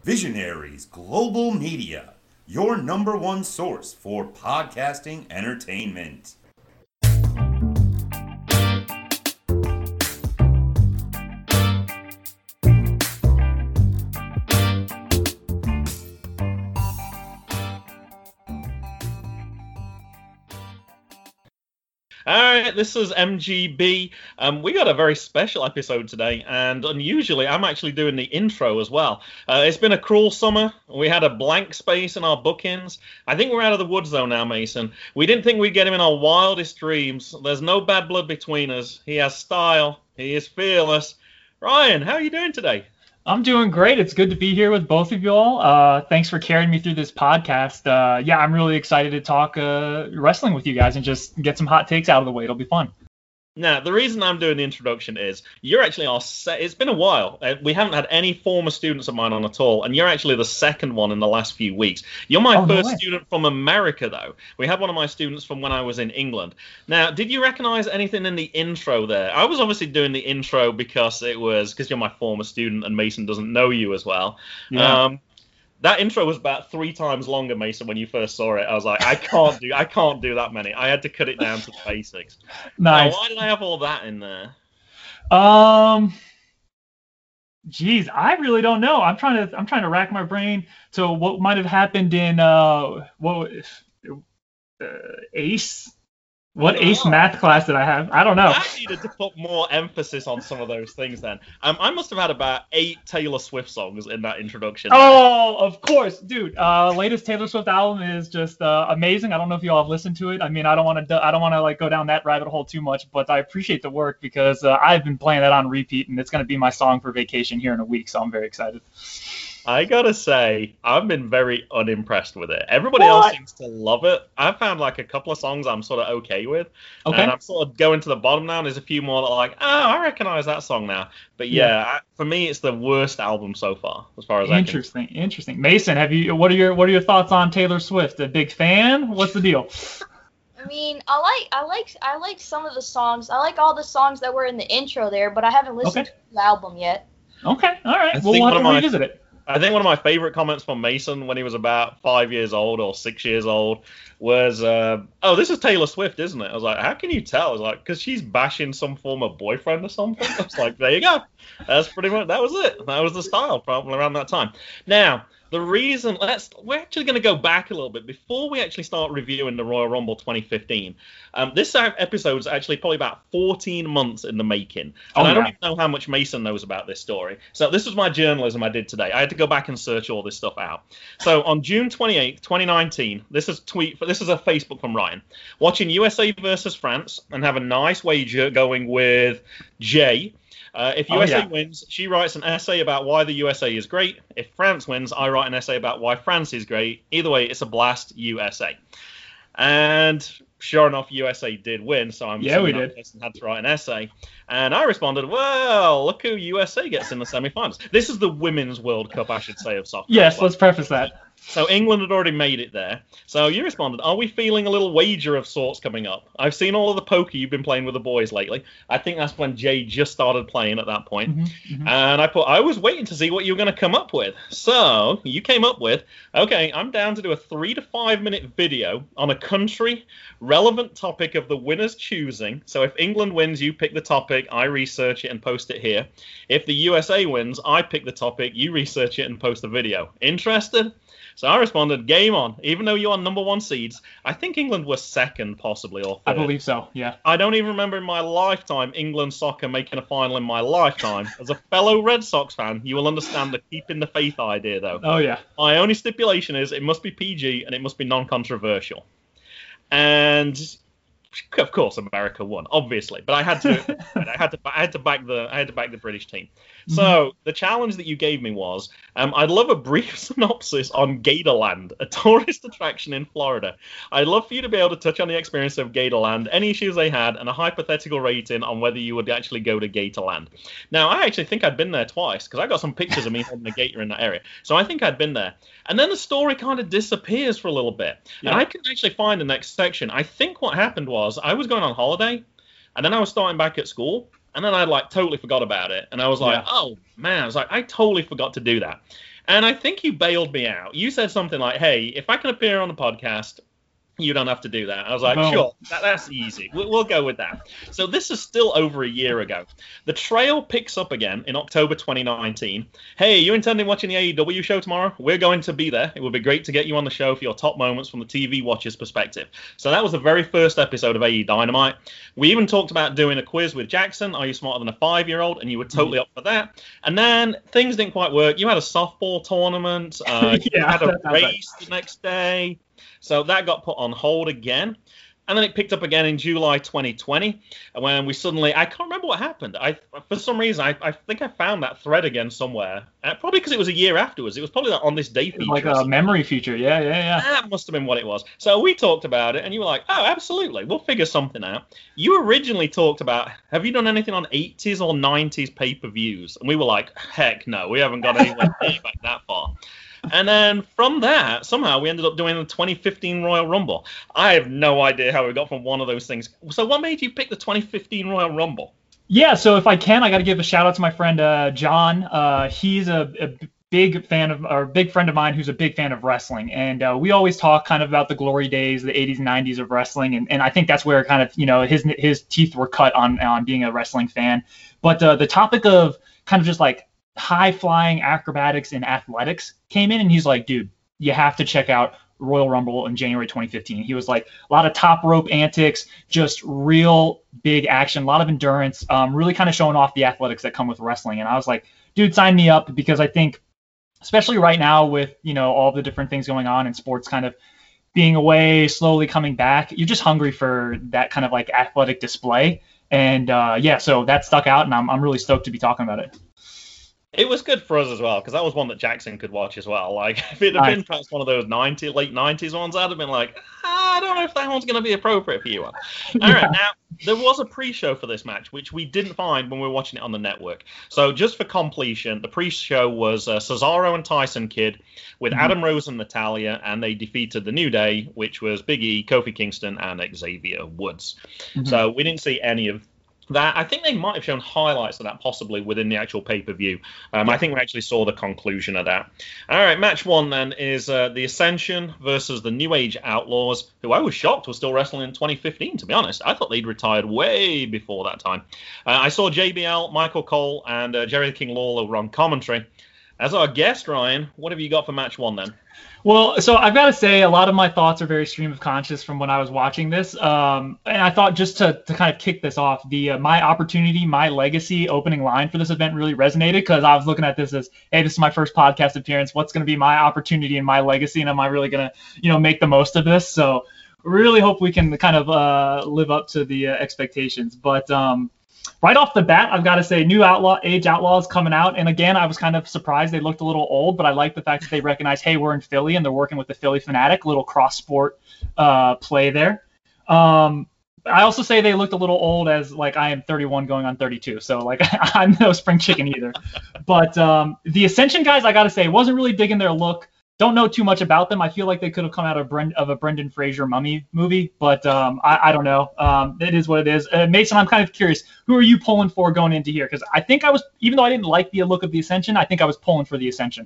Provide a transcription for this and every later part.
Visionaries Global Media, your number one source for podcasting entertainment. All right, this is MGB. We got a very special episode today, and unusually, I'm actually doing the intro as well. It's been a cruel summer. We had a blank space in our bookings. I think we're out of the woods, though, now, Mason. We didn't think we'd get him in our wildest dreams. There's no bad blood between us. He has style. He is fearless. Ryan, how are you doing today? I'm doing great. It's good to be here with both of you all. Thanks for carrying me through this podcast. I'm really excited to talk wrestling with you guys and just get some hot takes out of the way. It'll be fun. Now, the reason I'm doing the introduction is you're actually it's been a while. We haven't had any former students of mine on at all, and you're actually the second one in the last few weeks. You're my first student from America, though. We had one of my students from when I was in England. Now, did you recognize anything in the intro there? I was obviously doing the intro because you're my former student and Mason doesn't know you as well. Yeah. That intro was about 3 times longer, Mason, when you first saw it. I was like, I can't do that many. I had to cut it down to the basics. Nice. Now, why did I have all that in there? Geez, I really don't know. I'm trying to rack my brain to what might have happened in Ace. What Ace math class did I have? I don't know. I needed to put more emphasis on some of those things then. I must have had about 8 Taylor Swift songs in that introduction. Oh, of course, dude. Latest Taylor Swift album is just amazing. I don't know if you all have listened to it. I mean, I don't want to like go down that rabbit hole too much, but I appreciate the work because I've been playing that on repeat, and it's going to be my song for vacation here in a week, so I'm very excited. I gotta say, I've been very unimpressed with it. Everybody else seems to love it. I found like a couple of songs I'm sort of okay with. Okay. And I'm sort of going to the bottom now, and there's a few more that are like, I recognize that song now. But for me, it's the worst album so far, as far as Interesting. Mason, what are your thoughts on Taylor Swift? A big fan? What's the deal? I mean, I like some of the songs. I like all the songs that were in the intro there, but I haven't listened to the album yet. Okay, all right. We'll have to revisit it. I think one of my favorite comments from Mason when he was about 5 years old or 6 years old was, this is Taylor Swift, isn't it? I was like, how can you tell? I was like, because she's bashing some former boyfriend or something. I was like, there you go. That's pretty much, that was it. That was the style probably around that time. Now, the reason, we're actually going to go back a little bit before we actually start reviewing the Royal Rumble 2015. This episode is actually probably about 14 months in the making. And I don't even know how much Mason knows about this story. So this was my journalism I did today. I had to go back and search all this stuff out. So on June 28th, 2019, this is a Facebook from Ryan. Watching USA versus France and have a nice wager going with Jay. If USA wins, she writes an essay about why the USA is great. If France wins, I write an essay about why France is great. Either way, it's a blast, USA. And sure enough, USA did win, so we did. Had to write an essay. And I responded, well, look who USA gets in the semifinals. This is the Women's World Cup, I should say, of soccer. Yes, let's preface that. So England had already made it there. So you responded, are we feeling a little wager of sorts coming up? I've seen all of the poker you've been playing with the boys lately. I think that's when Jay just started playing at that point. Mm-hmm. And I was waiting to see what you were going to come up with. So you came up with, okay, I'm down to do a 3 to 5 minute video on a country relevant topic of the winner's choosing. So if England wins, you pick the topic, I research it and post it here. If the USA wins, I pick the topic, you research it and post the video. Interested? So I responded, game on. Even though you're on number 1 seeds, I think England was second, possibly, or third. I believe so, yeah. I don't even remember in my lifetime England soccer making a final in my lifetime. As a fellow Red Sox fan, you will understand the keeping the faith idea, though. Oh, yeah. My only stipulation is it must be PG and it must be non-controversial. And of course, America won, obviously, but I had to back the British team. Mm-hmm. So the challenge that you gave me was, I'd love a brief synopsis on Gatorland, a tourist attraction in Florida. I'd love for you to be able to touch on the experience of Gatorland, any issues they had, and a hypothetical rating on whether you would actually go to Gatorland. Now, I actually think I'd been there twice because I got some pictures of me holding a gator in that area, so I think I'd been there. And then the story kind of disappears for a little bit, and I can actually find the next section. I think what happened was I was going on holiday, and then I was starting back at school, and then I totally forgot about it. And I was like, oh, man, I totally forgot to do that. And I think you bailed me out. You said something like, hey, if I can appear on the podcast, you don't have to do that. I was like, sure, that's easy. We'll go with that. So this is still over a year ago. The trail picks up again in October 2019. Hey, you intending watching the AEW show tomorrow? We're going to be there. It would be great to get you on the show for your top moments from the TV watcher's perspective. So that was the very first episode of AE Dynamite. We even talked about doing a quiz with Jackson. Are you smarter than a 5-year-old? And you were totally up for that. And then things didn't quite work. You had a softball tournament. You had a race the next day. So that got put on hold again. And then it picked up again in July 2020 when we suddenly, I can't remember what happened. For some reason, I think I found that thread again somewhere. Probably because it was a year afterwards. It was probably on this day feature. Like a memory feature. Yeah. That must have been what it was. So we talked about it and you were like, oh, absolutely. We'll figure something out. You originally talked about, have you done anything on 80s or 90s pay-per-views? And we were like, heck no, we haven't got anywhere back that far. And then from that, somehow we ended up doing the 2015 Royal Rumble. I have no idea how we got from one of those things. So what made you pick the 2015 Royal Rumble? Yeah, so if I can, I got to give a shout out to my friend John. He's a big friend of mine who's a big fan of wrestling. And we always talk kind of about the glory days, the 80s and 90s of wrestling. And I think that's where kind of, his teeth were cut on being a wrestling fan. But the topic of kind of just like high-flying acrobatics and athletics came in, and he's like, dude, you have to check out Royal Rumble in January 2015. He was like, a lot of top rope antics, just real big action, a lot of endurance, really kind of showing off the athletics that come with wrestling. And I was like, dude, sign me up, because I think, especially right now with, all the different things going on in sports kind of being away, slowly coming back, you're just hungry for that kind of like athletic display. And so that stuck out, and I'm really stoked to be talking about it. It was good for us as well, because that was one that Jackson could watch as well. Like, if it had been perhaps one of those late 90s ones, I'd have been like, I don't know if that one's going to be appropriate for you. All right, now, there was a pre-show for this match, which we didn't find when we were watching it on the network. So just for completion, the pre-show was Cesaro and Tyson Kidd with Adam Rose and Natalya, and they defeated The New Day, which was Big E, Kofi Kingston, and Xavier Woods. So we didn't see any of that. I think they might have shown highlights of that possibly within the actual pay-per-view. I think we actually saw the conclusion of that. All right, match one then is The Ascension versus the New Age Outlaws, who I was shocked were still wrestling in 2015, to be honest. I thought they'd retired way before that time. I saw JBL, Michael Cole, and Jerry King Lawler were on commentary. As our guest, Ryan, what have you got for match one then? Well, so I've got to say, a lot of my thoughts are very stream of conscious from when I was watching this. And I thought, just to kind of kick this off, the my opportunity, my legacy opening line for this event really resonated, because I was looking at this as, hey, this is my first podcast appearance. What's going to be my opportunity and my legacy? And am I really going to, make the most of this? So really hope we can kind of live up to the expectations. But right off the bat, I've got to say, New Age Outlaws coming out. And again, I was kind of surprised they looked a little old, but I like the fact that they recognize, hey, we're in Philly, and they're working with the Philly Fanatic, little cross-sport play there. I also say they looked a little old, as like I am 31 going on 32. So like I'm no spring chicken either. But the Ascension guys, I got to say, wasn't really digging their look. Don't know too much about them. I feel like they could have come out of a Brendan Fraser Mummy movie, but I don't know. It is what it is. Mason, I'm kind of curious. Who are you pulling for going into here? Because I think I was, even though I didn't like the look of the Ascension, I think I was pulling for the Ascension.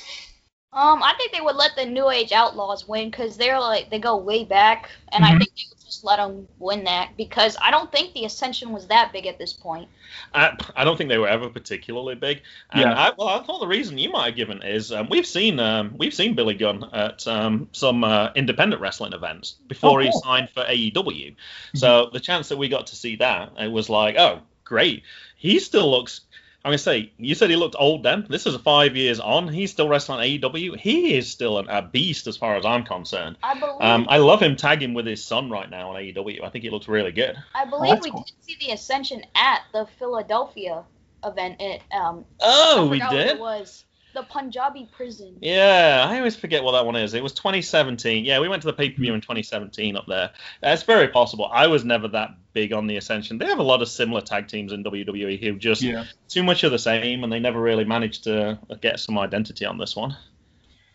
I think they would let the New Age Outlaws win, because they go way back, and I think they would just let them win that, because I don't think the Ascension was that big at this point. I don't think they were ever particularly big. And I thought the reason you might have given is we've seen Billy Gunn at some independent wrestling events before he signed for AEW. So the chance that we got to see that, it was like, oh, great. He still looks. I'm going to say, you said he looked old then. This is 5 years on. He's still wrestling AEW. He is still a beast as far as I'm concerned. I believe. I love him tagging with his son right now on AEW. I think he looks really good. I believe we did see the Ascension at the Philadelphia event. We did? What it was. The Punjabi prison. Yeah, I always forget what that one is. It was 2017. Yeah, we went to the pay-per-view in 2017 up there. It's very possible. I was never that big on the Ascension. They have a lot of similar tag teams in WWE who just too much of the same, and they never really managed to get some identity on this one.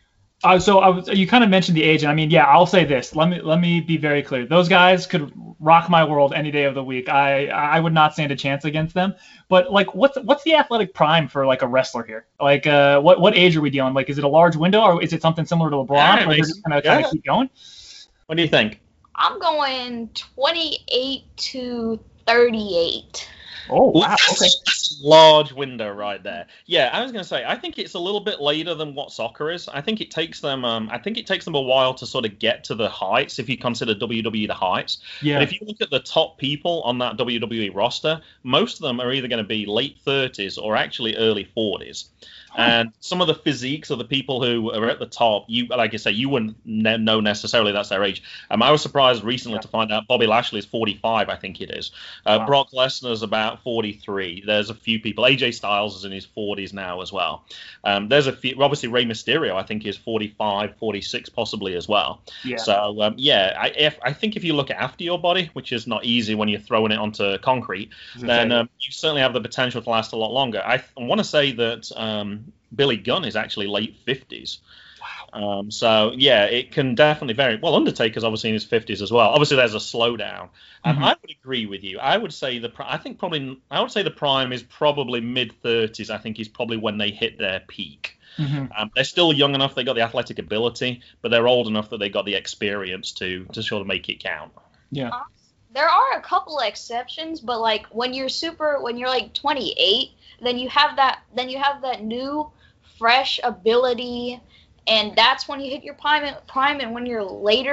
You kind of mentioned the age, and I mean, yeah, I'll say this. Let me be very clear. Those guys could rock my world any day of the week. I would not stand a chance against them. But like, what's the athletic prime for like a wrestler here? Like, what age are we dealing? Like, is it a large window, or is it something similar to LeBron, or they're just gonna kind of keep going? What do you think? I'm going 28 to 38. Oh, wow. Okay. Large window right there. Yeah, I was going to say, I think it's a little bit later than what soccer is. I think it takes them a while to sort of get to the heights, if you consider WWE the heights. Yeah. But if you look at the top people on that WWE roster, most of them are either going to be late 30s or actually early 40s. And some of the physiques of the people who are at the top, you, like I say, you wouldn't know necessarily that's their age. I was surprised recently to find out Bobby Lashley is 45, I think it is. Wow. Brock Lesnar's about 43. There's a few people. AJ Styles is in his 40s now as well. There's a few. Obviously, Rey Mysterio, I think, is 45, 46 possibly as well. Yeah. So, I think if you look after your body, which is not easy when you're throwing it onto concrete, then you certainly have the potential to last a lot longer. I want to say that Billy Gunn is actually late 50s. wow. It can definitely vary. Well, Undertaker's obviously in his 50s as well. Obviously, there's a slowdown. And I would agree with you. I would say the prime is probably mid 30s. I think is probably when they hit their peak. They're still young enough. They got the athletic ability, but they're old enough that they got the experience to sort of make it count. Yeah. There are a couple of exceptions, but like when you're like 28, then you have that new fresh ability, and that's when you hit your prime. And when you're late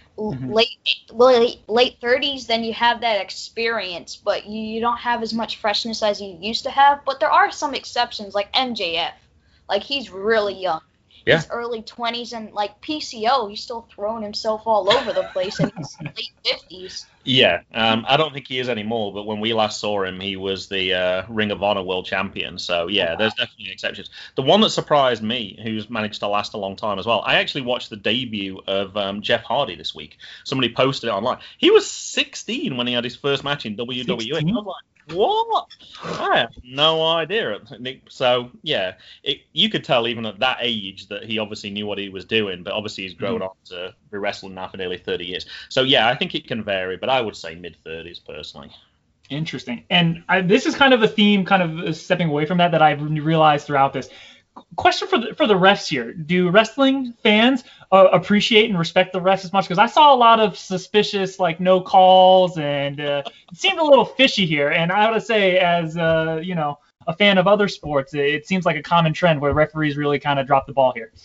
30s, then you have that experience, but you don't have as much freshness as you used to have. But there are some exceptions, like MJF. Like, he's really young. Yeah. He's early 20s, and like PCO, he's still throwing himself all over the place in his late 50s. Yeah, I don't think he is anymore, but when we last saw him, he was the Ring of Honor World Champion. So, yeah, there's definitely exceptions. The one that surprised me, who's managed to last a long time as well, I actually watched the debut of Jeff Hardy this week. Somebody posted it online. He was 16 when he had his first match in WWE. 16? I was like, what? I have no idea. So, yeah, you could tell even at that age that he obviously knew what he was doing, but obviously he's grown up to be wrestling now for nearly 30 years. So, yeah, I think it can vary, but I would say mid-30s personally. Interesting. And this is kind of a theme, kind of stepping away from that I've realized throughout this. Question for the refs here. Do wrestling fans appreciate and respect the refs as much? Because I saw a lot of suspicious, like, no calls, and it seemed a little fishy here. And I would say, as a fan of other sports, it seems like a common trend where referees really kind of drop the ball here.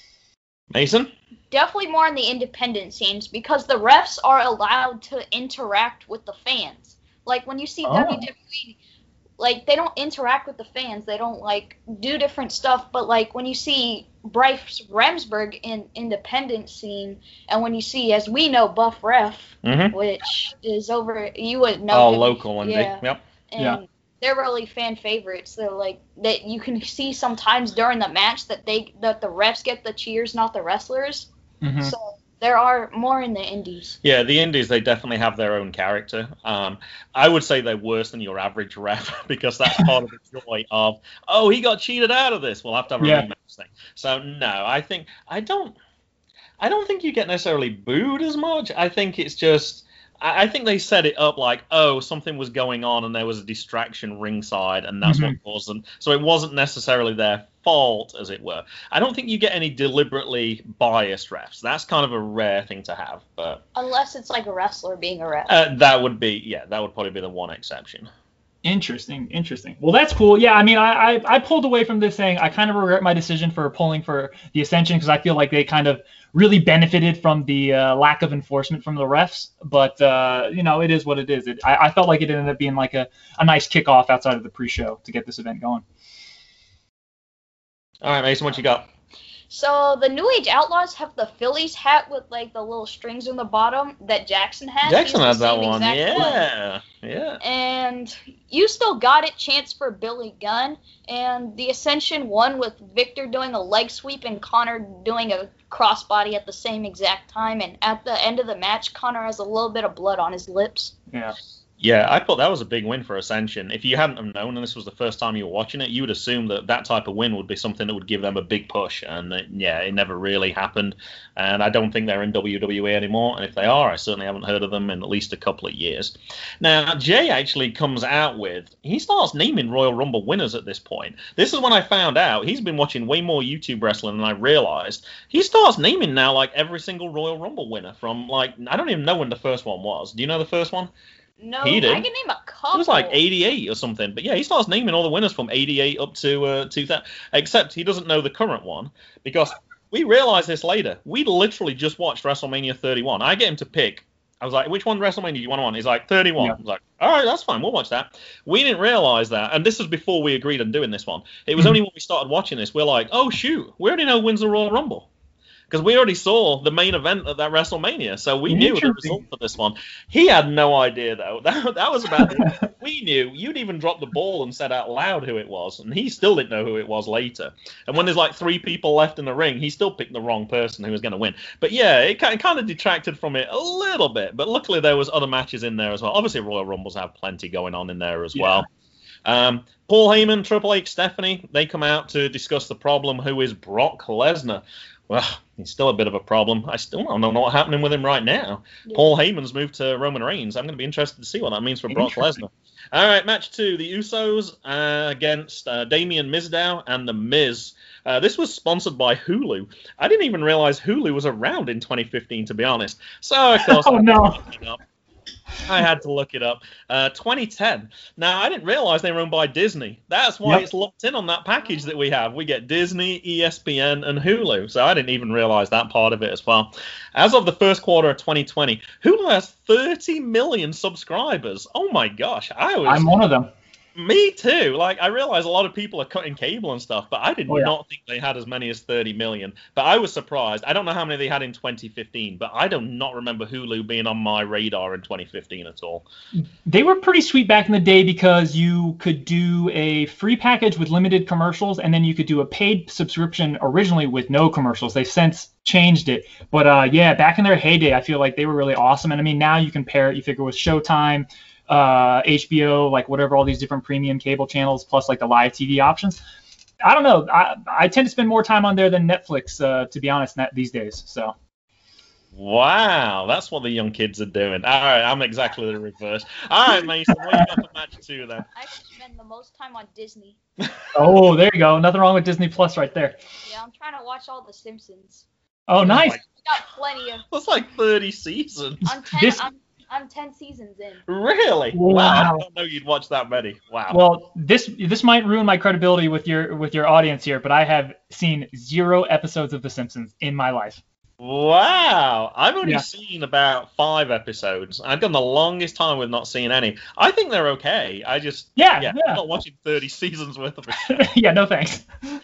Mason? Definitely more in the independent scenes, because the refs are allowed to interact with the fans. Like, when you see WWE, like, they don't interact with the fans. They don't, like, do different stuff. But, like, when you see Bryce Remsburg in independent scene, and when you see, as we know, Buff Ref, which is over, you would know. Oh, local, and yeah. Yep. And they're really fan favorites. They're like, that you can see sometimes during the match that the refs get the cheers, not the wrestlers. So there are more in the indies. Yeah, the indies, they definitely have their own character. I would say they're worse than your average ref, because that's part of the joy of, oh, he got cheated out of this. We'll have to have a rematch thing. So no, I don't think you get necessarily booed as much. I think it's just, I think they set it up like, oh, something was going on and there was a distraction ringside, and that's what caused them. So it wasn't necessarily their fault, as it were. I don't think you get any deliberately biased refs. That's kind of a rare thing to have. But unless it's like a wrestler being a ref. That would probably be the one exception. Interesting. Well, that's cool. Yeah, I mean, I pulled away from this saying I kind of regret my decision for pulling for the Ascension, because I feel like they kind of really benefited from the lack of enforcement from the refs. But, it is what it is. I felt like it ended up being like a nice kickoff outside of the pre-show to get this event going. All right, Mason, what you got? So the New Age Outlaws have the Phillies hat with like the little strings on the bottom that Jackson has. Jackson has that one, yeah. And you still got it, chance for Billy Gunn. And the Ascension won with Victor doing a leg sweep and Connor doing a crossbody at the same exact time. And at the end of the match, Connor has a little bit of blood on his lips. Yeah. Yeah, I thought that was a big win for Ascension. If you hadn't have known, and this was the first time you were watching it, you would assume that that type of win would be something that would give them a big push. And it never really happened. And I don't think they're in WWE anymore. And if they are, I certainly haven't heard of them in at least a couple of years. Now, Jay actually comes out he starts naming Royal Rumble winners at this point. This is when I found out he's been watching way more YouTube wrestling than I realized. He starts naming now like every single Royal Rumble winner from like, I don't even know when the first one was. Do you know the first one? No, He did. I can name a couple. It was like 88 or something. But yeah, he starts naming all the winners from 88 up to 2000. Except he doesn't know the current one because we realized this later. We literally just watched WrestleMania 31. I get him to pick. I was like, which one WrestleMania do you want to watch? He's like, 31. Yeah. I was like, all right, that's fine. We'll watch that. We didn't realize that. And this was before we agreed on doing this one. It was only when we started watching this, we're like, oh, shoot, we already know who wins the Royal Rumble. Because we already saw the main event at that WrestleMania, so we knew the result for this one. He had no idea, though. That was about it. We knew. You'd even dropped the ball and said out loud who it was, and he still didn't know who it was later. And when there's like 3 people left in the ring, he still picked the wrong person who was going to win. But yeah, it kind of detracted from it a little bit. But luckily, there was other matches in there as well. Obviously, Royal Rumbles have plenty going on in there as well. Paul Heyman, Triple H, Stephanie, they come out to discuss the problem, who is Brock Lesnar. Well, he's still a bit of a problem. I still don't know what's happening with him right now. Yeah. Paul Heyman's moved to Roman Reigns. I'm going to be interested to see what that means for Brock Lesnar. All right, match 2, the Usos against Damien Mizdow and The Miz. This was sponsored by Hulu. I didn't even realize Hulu was around in 2015, to be honest. So, of course, I had to look it up. 2010. Now, I didn't realize they were owned by Disney. That's why it's locked in on that package that we have. We get Disney, ESPN, and Hulu. So I didn't even realize that part of it as well. As of the first quarter of 2020, Hulu has 30 million subscribers. Oh, my gosh. I'm one of them. Me too. Like, I realize a lot of people are cutting cable and stuff, but I did not think they had as many as 30 million. But I was surprised. I don't know how many they had in 2015, but I do not remember Hulu being on my radar in 2015 at all. They were pretty sweet back in the day because you could do a free package with limited commercials, and then you could do a paid subscription originally with no commercials. They've since changed it. But back in their heyday, I feel like they were really awesome. And I mean, now you can pair it, you figure, with Showtime, HBO, like whatever, all these different premium cable channels, plus like the live TV options. I don't know. I tend to spend more time on there than Netflix, to be honest, these days. So. Wow, that's what the young kids are doing. All right, I'm exactly the reverse. All right, Mason, what you got for match 2 then? I spend the most time on Disney. Oh, there you go. Nothing wrong with Disney Plus right there. Yeah, I'm trying to watch all the Simpsons. Oh, nice. We got plenty of. That's like 30 seasons. I'm 10 seasons in. Really? Wow. I don't know you'd watch that many. Wow. Well, this might ruin my credibility with your audience here, but I have seen 0 episodes of The Simpsons in my life. Wow. I've only seen about 5 episodes. I've gone the longest time with not seeing any. I think they're okay. I just I'm not watching 30 seasons worth of it. Yeah, no thanks.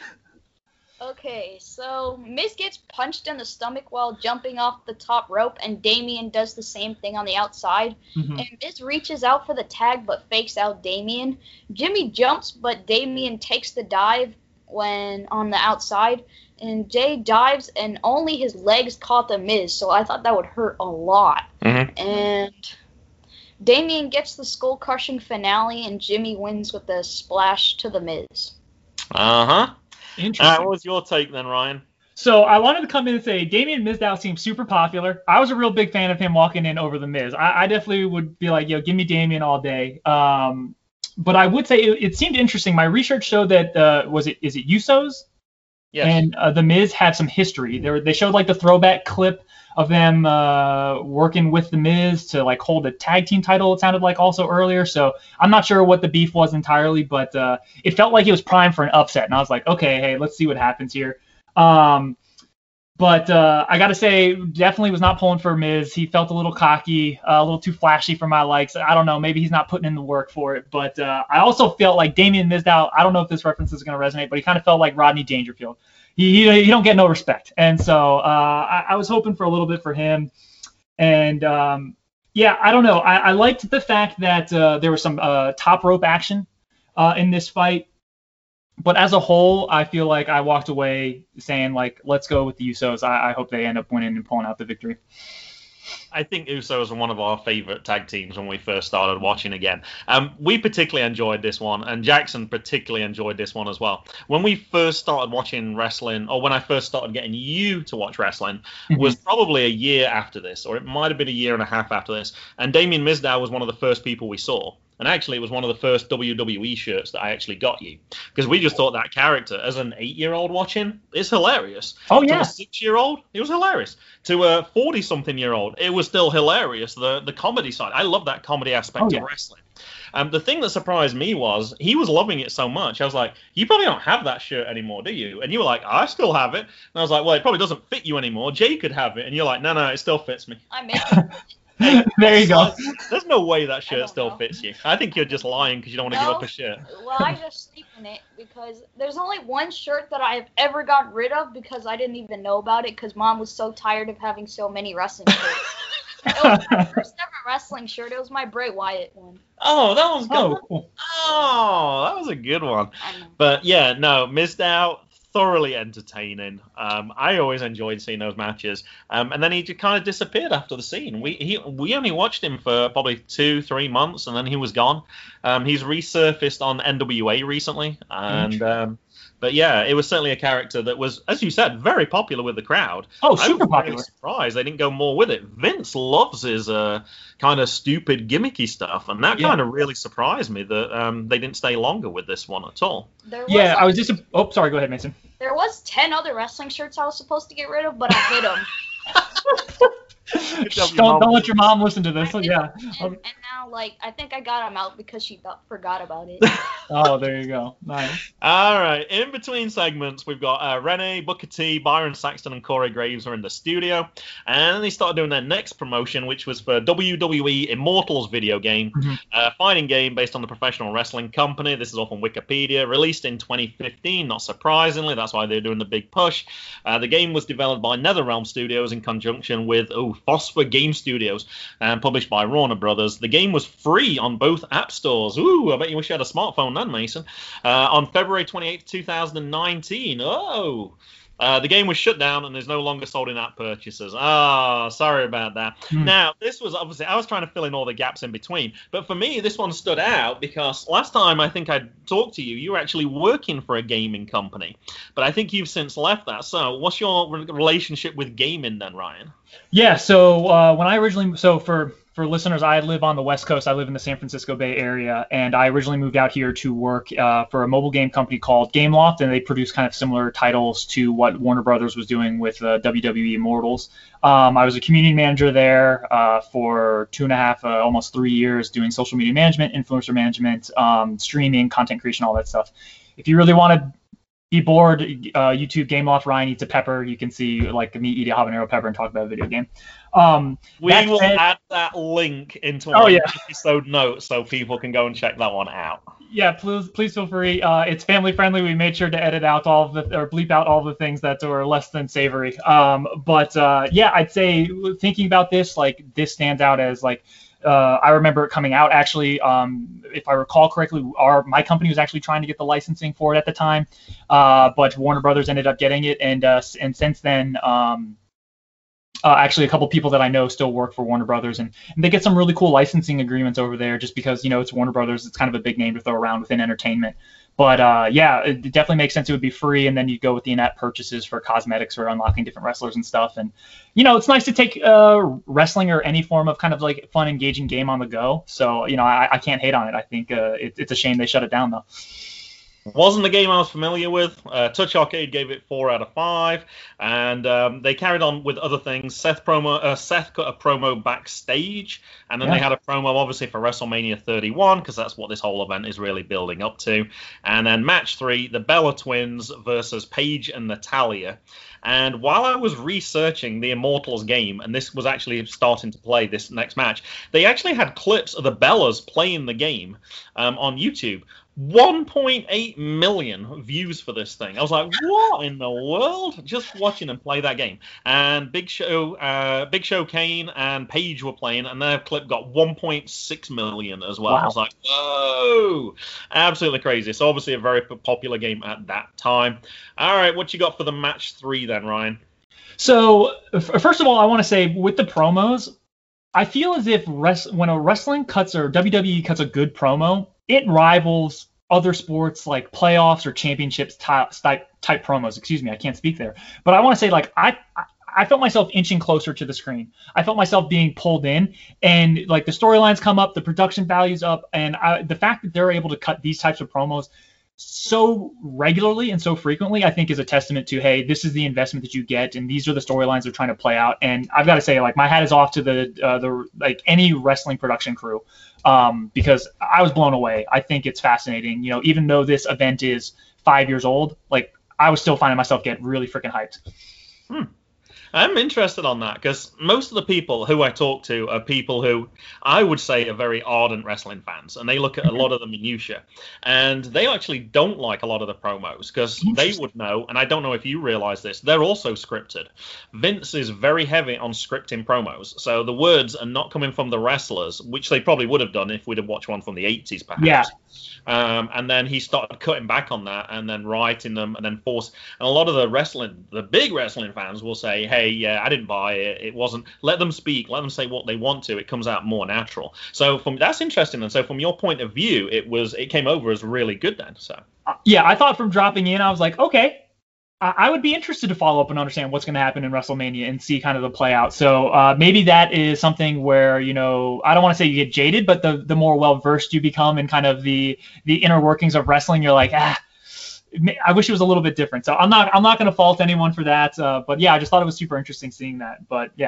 Okay, so Miz gets punched in the stomach while jumping off the top rope, and Damien does the same thing on the outside. Mm-hmm. And Miz reaches out for the tag, but fakes out Damien. Jimmy jumps, but Damien takes the dive when on the outside. And Jay dives, and only his legs caught the Miz, so I thought that would hurt a lot. Mm-hmm. And Damien gets the skull-crushing finale, and Jimmy wins with a splash to the Miz. Uh-huh. Interesting. What was your take then, Ryan? So I wanted to come in and say Damien Mizdow seems super popular. I was a real big fan of him walking in over the Miz. I definitely would be like, give me Damien all day. But I would say it seemed interesting. My research showed that is it Usos? Yes. And the Miz had some history. They showed like the throwback clip of them working with the Miz to like hold the tag team title, it sounded like, also earlier. So I'm not sure what the beef was entirely, but it felt like it was primed for an upset. And I was like, okay, hey, let's see what happens here. But I got to say, definitely was not pulling for Miz. He felt a little cocky, a little too flashy for my likes. I don't know. Maybe he's not putting in the work for it. But I also felt like Damien Mizdow, I don't know if this reference is going to resonate, but he kind of felt like Rodney Dangerfield. He don't get no respect. And so I was hoping for a little bit for him. And, I don't know. I liked the fact that there was some top rope action in this fight. But as a whole, I feel like I walked away saying, like, let's go with the Usos. I hope they end up winning and pulling out the victory. I think Usos are one of our favorite tag teams when we first started watching again. We particularly enjoyed this one, and Jackson particularly enjoyed this one as well. When we first started watching wrestling, or when I first started getting you to watch wrestling, was probably a year after this, or it might have been a year and a half after this. And Damien Mizdow was one of the first people we saw. And actually, it was one of the first WWE shirts that I actually got you. Because we just thought that character, as an 8-year-old watching, is hilarious. Oh, yeah. To a 6-year-old, it was hilarious. To a 40-something-year-old, it was still hilarious. The comedy side. I love that comedy aspect of wrestling. The thing that surprised me was he was loving it so much. I was like, you probably don't have that shirt anymore, do you? And you were like, I still have it. And I was like, well, it probably doesn't fit you anymore. Jay could have it. And you're like, no, it still fits me. I make it. There you go. There's no way that shirt still fits you. I think you're just lying because you don't want to give up a shirt. Well, I just sleep in it because there's only one shirt that I've ever got rid of because I didn't even know about it because Mom was so tired of having so many wrestling shirts. It was my first ever wrestling shirt. It was my Bray Wyatt one. Oh, that was good. Oh, cool. Oh, that was a good one. I know. But yeah, no, Mizdow, thoroughly entertaining. I always enjoyed seeing those matches. And then he just kind of disappeared after the scene. We only watched him for probably 2-3 months, and then he was gone. He's resurfaced on NWA recently, and but yeah, it was certainly a character that was, as you said, very popular with the crowd. Oh, I super was popular. really surprised they didn't go more with it. Vince loves his kind of stupid, gimmicky stuff, and that kind of really surprised me that they didn't stay longer with this one at all. Yeah, I was just. Oh, sorry. Go ahead, Mason. There was 10 other wrestling shirts I was supposed to get rid of, but I hid them. Don't let your mom listen to this. Yeah. And now, I think I got them out because she forgot about it. Oh, there you go. Nice. All right. In between segments, we've got Renee, Booker T, Byron Saxton, and Corey Graves are in the studio. And then they started doing their next promotion, which was for WWE Immortals video game, a fighting game based on the professional wrestling company. This is all from Wikipedia. Released in 2015, not surprisingly. That's why they're doing the big push. The game was developed by NetherRealm Studios in conjunction with Phosphor Game Studios and published by Warner Brothers. The game was free on both app stores. Ooh, I bet you wish you had a smartphone then, Mason. On February 28th, 2019. The game was shut down and is no longer sold in app purchases. Sorry about that. Now, this was obviously, I was trying to fill in all the gaps in between, but for me, this one stood out because last time I think I talked to you, you were actually working for a gaming company, but I think you've since left that. So what's your relationship with gaming then, Ryan? Yeah, so when I originally, for listeners, I live on the West Coast. I live in the San Francisco Bay Area, and I originally moved out here to work for a mobile game company called Gameloft, and they produce kind of similar titles to what Warner Brothers was doing with WWE Immortals. I was a community manager there for 2.5, almost 3 years, doing social media management, influencer management, streaming, content creation, all that stuff. If you really want to be bored, YouTube Gameloft, Ryan Eats a Pepper. You can see me eat a habanero pepper and talk about a video game. We will add that link into our episode notes so people can go and check that one out. Yeah, please feel free. It's family friendly. We made sure to edit out or bleep out all the things that were less than savory. I'd say thinking about this, this stands out as I remember it coming out actually. If I recall correctly, my company was actually trying to get the licensing for it at the time, but Warner Brothers ended up getting it, and since then, actually a couple people that I know still work for Warner Brothers, and they get some really cool licensing agreements over there just because it's Warner Brothers. It's kind of a big name to throw around within entertainment. But it definitely makes sense it would be free, and then you go with the in-app purchases for cosmetics or unlocking different wrestlers and stuff. And it's nice to take wrestling or any form of kind of fun, engaging game on the go. So I can't hate on it. I think it's a shame they shut it down though. Wasn't a game I was familiar with. Touch Arcade gave it 4 out of 5, and they carried on with other things. Seth cut a promo backstage, and then they had a promo obviously for WrestleMania 31 because that's what this whole event is really building up to. And then match 3, the Bella Twins versus Paige and Natalya. And while I was researching the Immortals game, and this was actually starting to play this next match, they actually had clips of the Bellas playing the game on YouTube. 1.8 million views for this thing. I was like, what in the world? Just watching them play that game. And Big Show Kane and Paige were playing, and their clip got 1.6 million as well. Wow. I was like, whoa, absolutely crazy. So obviously a very popular game at that time. All right, what you got for the match 3 then, Ryan? So first of all, I want to say with the promos, I feel as if when a wrestling cuts or WWE cuts a good promo, it rivals other sports like playoffs or championships type promos. Excuse me, I can't speak there. But I want to say like I felt myself inching closer to the screen. I felt myself being pulled in, and like the storylines come up, the production value's up, and the fact that they're able to cut these types of promos so regularly and so frequently, I think is a testament to, hey, this is the investment that you get, and these are the storylines they're trying to play out. And I've got to say, like, my hat is off to the like any wrestling production crew, because I was blown away. I think it's fascinating. You know, even though this event is 5 years old, like I was still finding myself get really freaking hyped. I'm interested on that because most of the people who I talk to are people who I would say are very ardent wrestling fans, and they look at a lot of the minutiae, and they actually don't like a lot of the promos because they would know, and I don't know if you realize this, they're also scripted. Vince is very heavy on scripting promos, so the words are not coming from the wrestlers, which they probably would have done if we'd have watched one from the 80s, perhaps. Yeah. And then he started cutting back on that and then writing them and then and a lot of the big wrestling fans will say, hey, yeah, I didn't buy it. It wasn't. Let them speak. Let them say what they want to. It comes out more natural. So that's interesting. And so from your point of view, it came over as really good then. So yeah, I thought from dropping in, I was like, okay, I would be interested to follow up and understand what's going to happen in WrestleMania and see kind of the play out. So maybe that is something where, you know, I don't want to say you get jaded, but the more well versed you become in kind of the inner workings of wrestling, you're like, I wish it was a little bit different. So I'm not going to fault anyone for that. But yeah, I just thought it was super interesting seeing that. But yeah,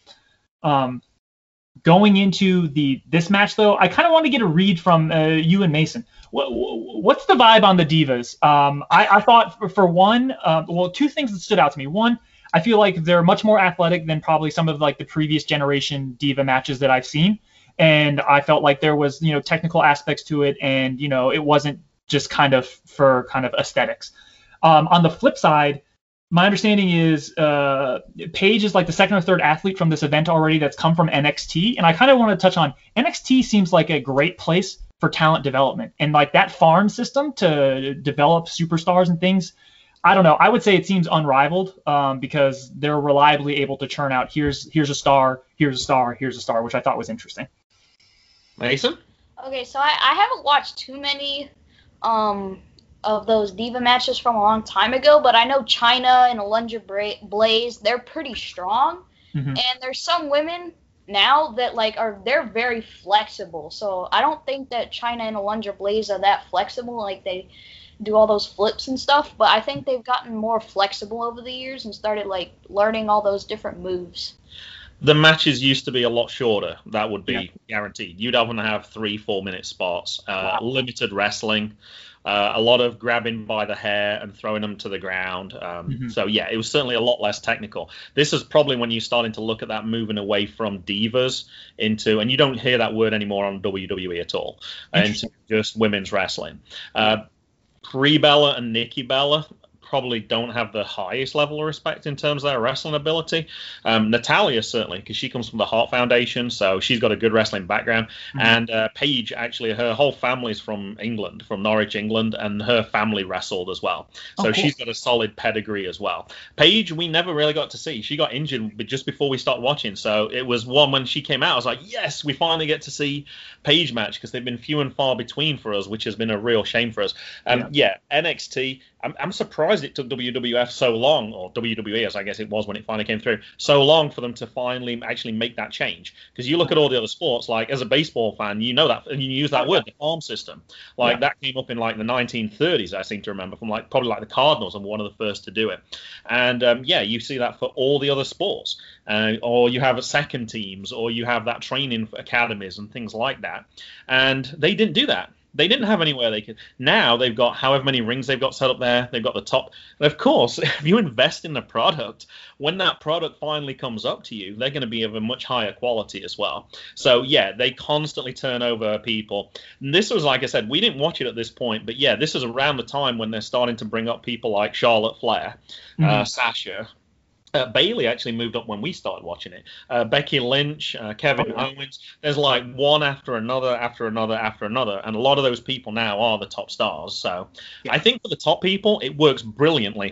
going into this match though, I kind of want to get a read from you and Mason. What's the vibe on the Divas? I thought for one, two things that stood out to me. One, I feel like they're much more athletic than probably some of like the previous generation Diva matches that I've seen. And I felt like there was, you know, technical aspects to it, and, you know, it wasn't just kind of for kind of aesthetics. On the flip side, my understanding is Paige is like the second or third athlete from this event already that's come from NXT. And I kind of want to touch on NXT seems like a great place for talent development, and like that farm system to develop superstars and things. I don't know. I would say it seems unrivaled because they're reliably able to churn out here's a star, here's a star, here's a star, which I thought was interesting. Mason? Okay, so I haven't watched too many of those Diva matches from a long time ago, but I know Chyna and Alundra Blaze, they're pretty strong. Mm-hmm. And there's some women now that like they're very flexible. So I don't think that Chyna and Alundra Blaze are that flexible, like they do all those flips and stuff, but I think they've gotten more flexible over the years and started like learning all those different moves. The matches used to be a lot shorter. That would be guaranteed. You'd often have 3-4 minute spots, limited wrestling, a lot of grabbing by the hair and throwing them to the ground. So yeah, it was certainly a lot less technical. This is probably when you're starting to look at that moving away from divas into, and you don't hear that word anymore on WWE at all, into just women's wrestling. Brie Bella and Nikki Bella probably don't have the highest level of respect in terms of their wrestling ability. Natalya certainly, because she comes from the Hart Foundation, so she's got a good wrestling background. And Paige, actually, her whole family's from England, from Norwich, England, and her family wrestled as well. So she's got a solid pedigree as well. Paige, we never really got to see. She got injured just before we started watching, so it was one when she came out, I was like, yes, we finally get to see Paige match, because they've been few and far between for us, which has been a real shame for us. NXT, I'm surprised it took WWF so long, or WWE as I guess it was when it finally came through, so long for them to finally actually make that change. Because you look at all the other sports, like as a baseball fan, you know that, and you use that word, the farm system. Like that came up in like the 1930s, I seem to remember, from like probably like the Cardinals, and one of the first to do it. And you see that for all the other sports. Or you have second teams, or you have that training for academies and things like that. And they didn't do that. They didn't have anywhere they could. Now they've got however many rings they've got set up there. They've got the top. And of course, if you invest in the product, when that product finally comes up to you, they're going to be of a much higher quality as well. So, yeah, they constantly turn over people. And this was, like I said, we didn't watch it at this point. But, yeah, this is around the time when they're starting to bring up people like Charlotte Flair, Sasha. Bailey actually moved up when we started watching it. Becky Lynch, Kevin Owens. There's like one after another, after another, after another. And a lot of those people now are the top stars. So I think for the top people, it works brilliantly.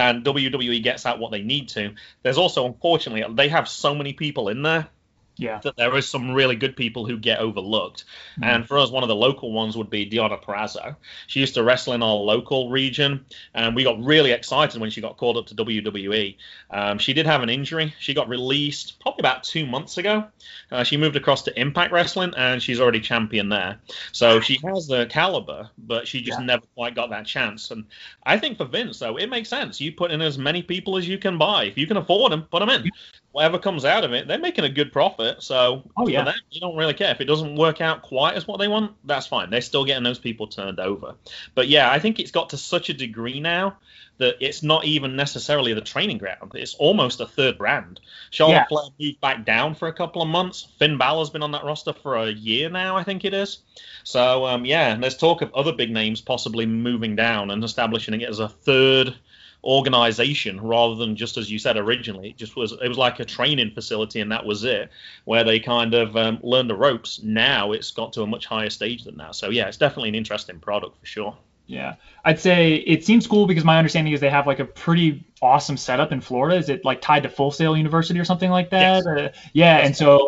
and WWE gets out what they need to. There's also, unfortunately, they have so many people in there. Yeah. That there is some really good people who get overlooked. Mm-hmm. And for us, one of the local ones would be Deonna Purrazzo. She used to wrestle in our local region, and we got really excited when she got called up to WWE. She did have an injury. She got released probably about 2 months ago. She moved across to Impact Wrestling, and she's already champion there. So she has the caliber, but she just never quite got that chance. And I think for Vince, though, it makes sense. You put in as many people as you can buy. If you can afford them, put them in. Whatever comes out of it, they're making a good profit. So for them, you don't really care. If it doesn't work out quite as what they want, that's fine. They're still getting those people turned over. But yeah, I think it's got to such a degree now that it's not even necessarily the training ground. It's almost a third brand. Charlotte Flair moved back down for a couple of months. Finn Balor's been on that roster for a year now, I think it is. So there's talk of other big names possibly moving down and establishing it as a third organization rather than just, as you said originally, it was like a training facility and that was it, where they kind of learned the ropes. Now it's got to a much higher stage than that. So yeah, it's definitely an interesting product for sure. Yeah, I'd say it seems cool because my understanding is they have like a pretty awesome setup in Florida. Is it like tied to Full Sail University or something like that? Yes. And so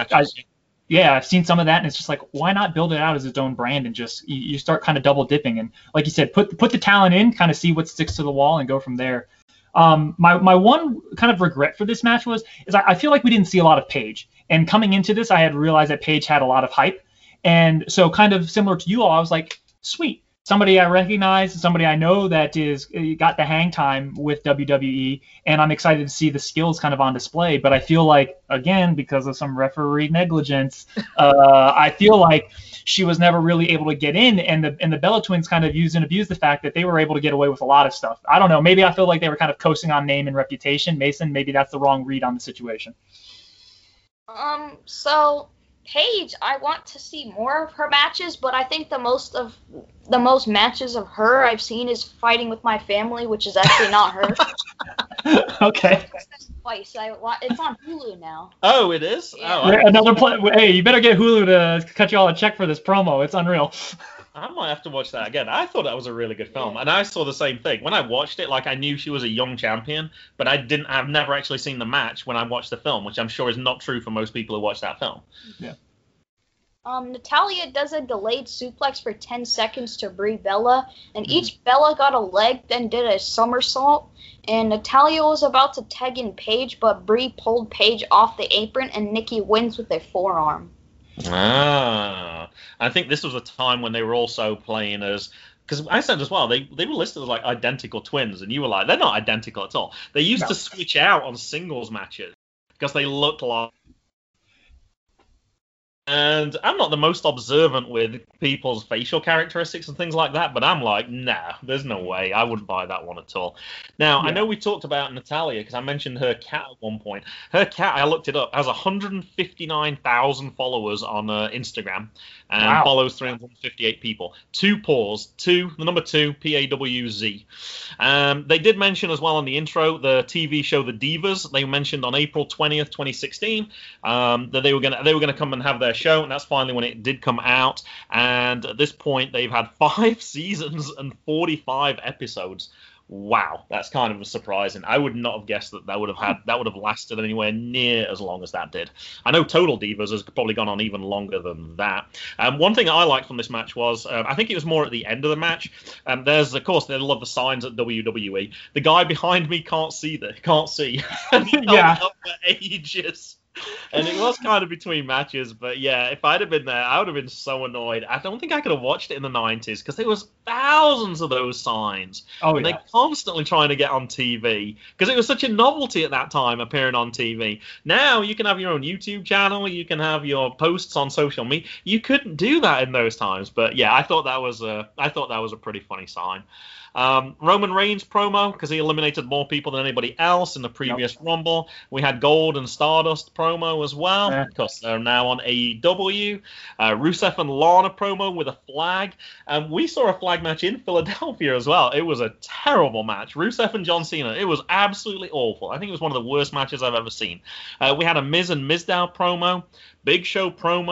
I've seen some of that, and it's just like, why not build it out as its own brand and just you start kind of double dipping and, like you said, put the talent in, kind of see what sticks to the wall and go from there. My one kind of regret for this match is I feel like we didn't see a lot of Paige, and coming into this, I had realized that Paige had a lot of hype, and so kind of similar to you all, I was like, sweet. Somebody I recognize, somebody I know that is got the hang time with WWE, and I'm excited to see the skills kind of on display. But I feel like, again, because of some referee negligence, I feel like she was never really able to get in, and the Bella Twins kind of used and abused the fact that they were able to get away with a lot of stuff. I don't know. Maybe I feel like they were kind of coasting on name and reputation. Mason, maybe that's the wrong read on the situation. So Paige, I want to see more of her matches, but I think the most matches of her I've seen is Fighting with My Family, which is actually not her. Okay. Twice. It's on Hulu now. Oh, it is? Yeah. Oh, hey, you better get Hulu to cut you all a check for this promo. It's unreal. I might have to watch that again. I thought that was a really good film, and I saw the same thing. When I watched it, like, I knew she was a young champion, but I've never actually seen the match when I watched the film, which I'm sure is not true for most people who watch that film. Yeah. Natalya does a delayed suplex for 10 seconds to Brie Bella, and each Bella got a leg, then did a somersault, and Natalya was about to tag in Paige, but Brie pulled Paige off the apron, and Nikki wins with a forearm. I think this was a time when they were also playing as, because I said as well, they were listed as like identical twins, and you were like, they're not identical at all. They used to switch out on singles matches because they looked like. And I'm not the most observant with people's facial characteristics and things like that, but I'm like, nah, there's no way. I wouldn't buy that one at all. Now, I know we talked about Natalya because I mentioned her cat at one point. Her cat, I looked it up, has 159,000 followers on Instagram and follows 358 people. 2 paws, the number 2, P-A-W-Z. They did mention as well in the intro the TV show The Divas. They mentioned on April 20th, 2016 that they were gonna come and have their show, and that's finally when it did come out. And at this point, they've had 5 seasons and 45 episodes. Wow, that's kind of surprising. I would not have guessed that would have lasted anywhere near as long as that did. I know Total Divas has probably gone on even longer than that. One thing I liked from this match was, I think it was more at the end of the match. There's, of course, they love the signs at WWE. The guy behind me can't see. And he held up for ages. And it was kind of between matches, but yeah, if I'd have been there, I would have been so annoyed. I don't think I could have watched it in the 90s because there was thousands of those signs. And they're constantly trying to get on TV because it was such a novelty at that time appearing on TV. Now you can have your own YouTube channel, you can have your posts on social media. You couldn't do that in those times, but yeah, I thought that was a pretty funny sign. Roman Reigns promo, because he eliminated more people than anybody else in the previous Rumble. We had Gold and Stardust promo as well, because they're now on AEW. Rusev and Lana promo with a flag. We saw a flag match in Philadelphia as well. It was a terrible match. Rusev and John Cena. It was absolutely awful. I think it was one of the worst matches I've ever seen. We had a Miz and Mizdow promo. Big Show promo.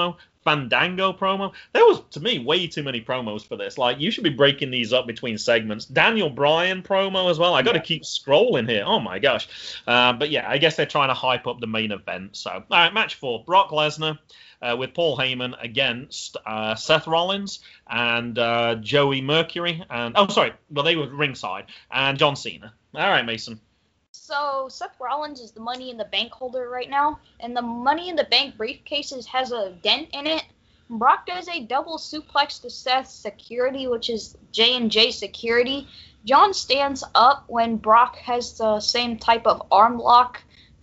Fandango promo. There was, to me, way too many promos for this. Like, you should be breaking these up between segments. Daniel Bryan promo as well. I got to keep scrolling here. Oh my gosh. But yeah, I guess they're trying to hype up the main event. So, all right, match 4: Brock Lesnar with Paul Heyman against Seth Rollins and Joey Mercury and they were ringside, and John Cena. All right, Mason. So Seth Rollins is the Money in the Bank holder right now, and the Money in the Bank briefcases has a dent in it. Brock does a double suplex to Seth's security, which is J&J Security. John stands up when Brock has the same type of arm lock,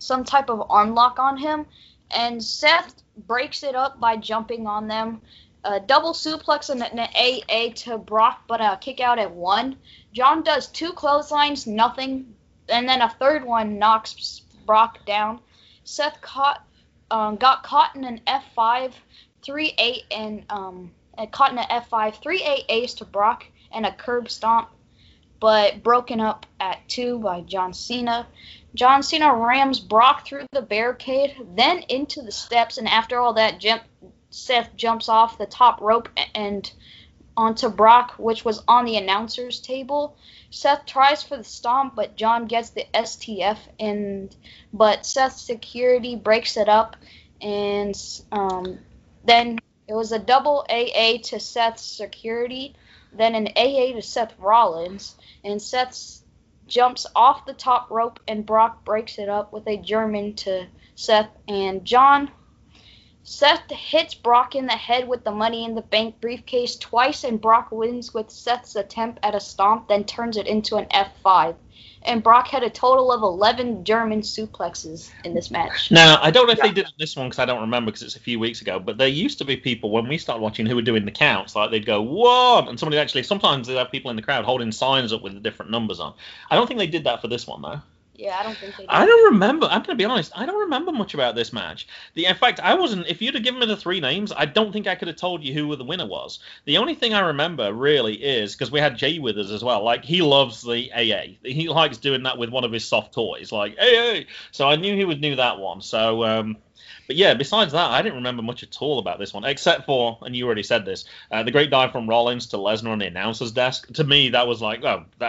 on him, and Seth breaks it up by jumping on them. A double suplex and an AA to Brock, but a kick out at 1. John does 2 clotheslines, nothing. And then a third one knocks Brock down. Seth got caught in an F5, 3-8, and caught in an F5, 3-8 ace to Brock, and a curb stomp, but broken up at 2 by John Cena. John Cena rams Brock through the barricade, then into the steps, and after all that, Seth jumps off the top rope and onto Brock, which was on the announcer's table. Seth tries for the stomp, but John gets the STF, but Seth's security breaks it up, and then it was a double AA to Seth's security, then an AA to Seth Rollins, and Seth jumps off the top rope, and Brock breaks it up with a German to Seth and John. Seth hits Brock in the head with the Money in the Bank briefcase twice, and Brock wins with Seth's attempt at a stomp, then turns it into an F5. And Brock had a total of 11 German suplexes in this match. Now, I don't know if they did this one because I don't remember because it's a few weeks ago, but there used to be people, when we started watching, who were doing the counts. Like, they'd go, 1, and sometimes they'd have people in the crowd holding signs up with the different numbers on. I don't think they did that for this one, though. Yeah, I don't think they did. I don't remember. I'm going to be honest. I don't remember much about this match. In fact, if you'd have given me the 3 names, I don't think I could have told you who the winner was. The only thing I remember really is, because we had Jay with us as well, like, he loves the AA. He likes doing that with one of his soft toys, like, AA. So I knew he would know that one. So, but yeah, besides that, I didn't remember much at all about this one, except for, and you already said this, the great dive from Rollins to Lesnar on the announcer's desk. To me, that was like,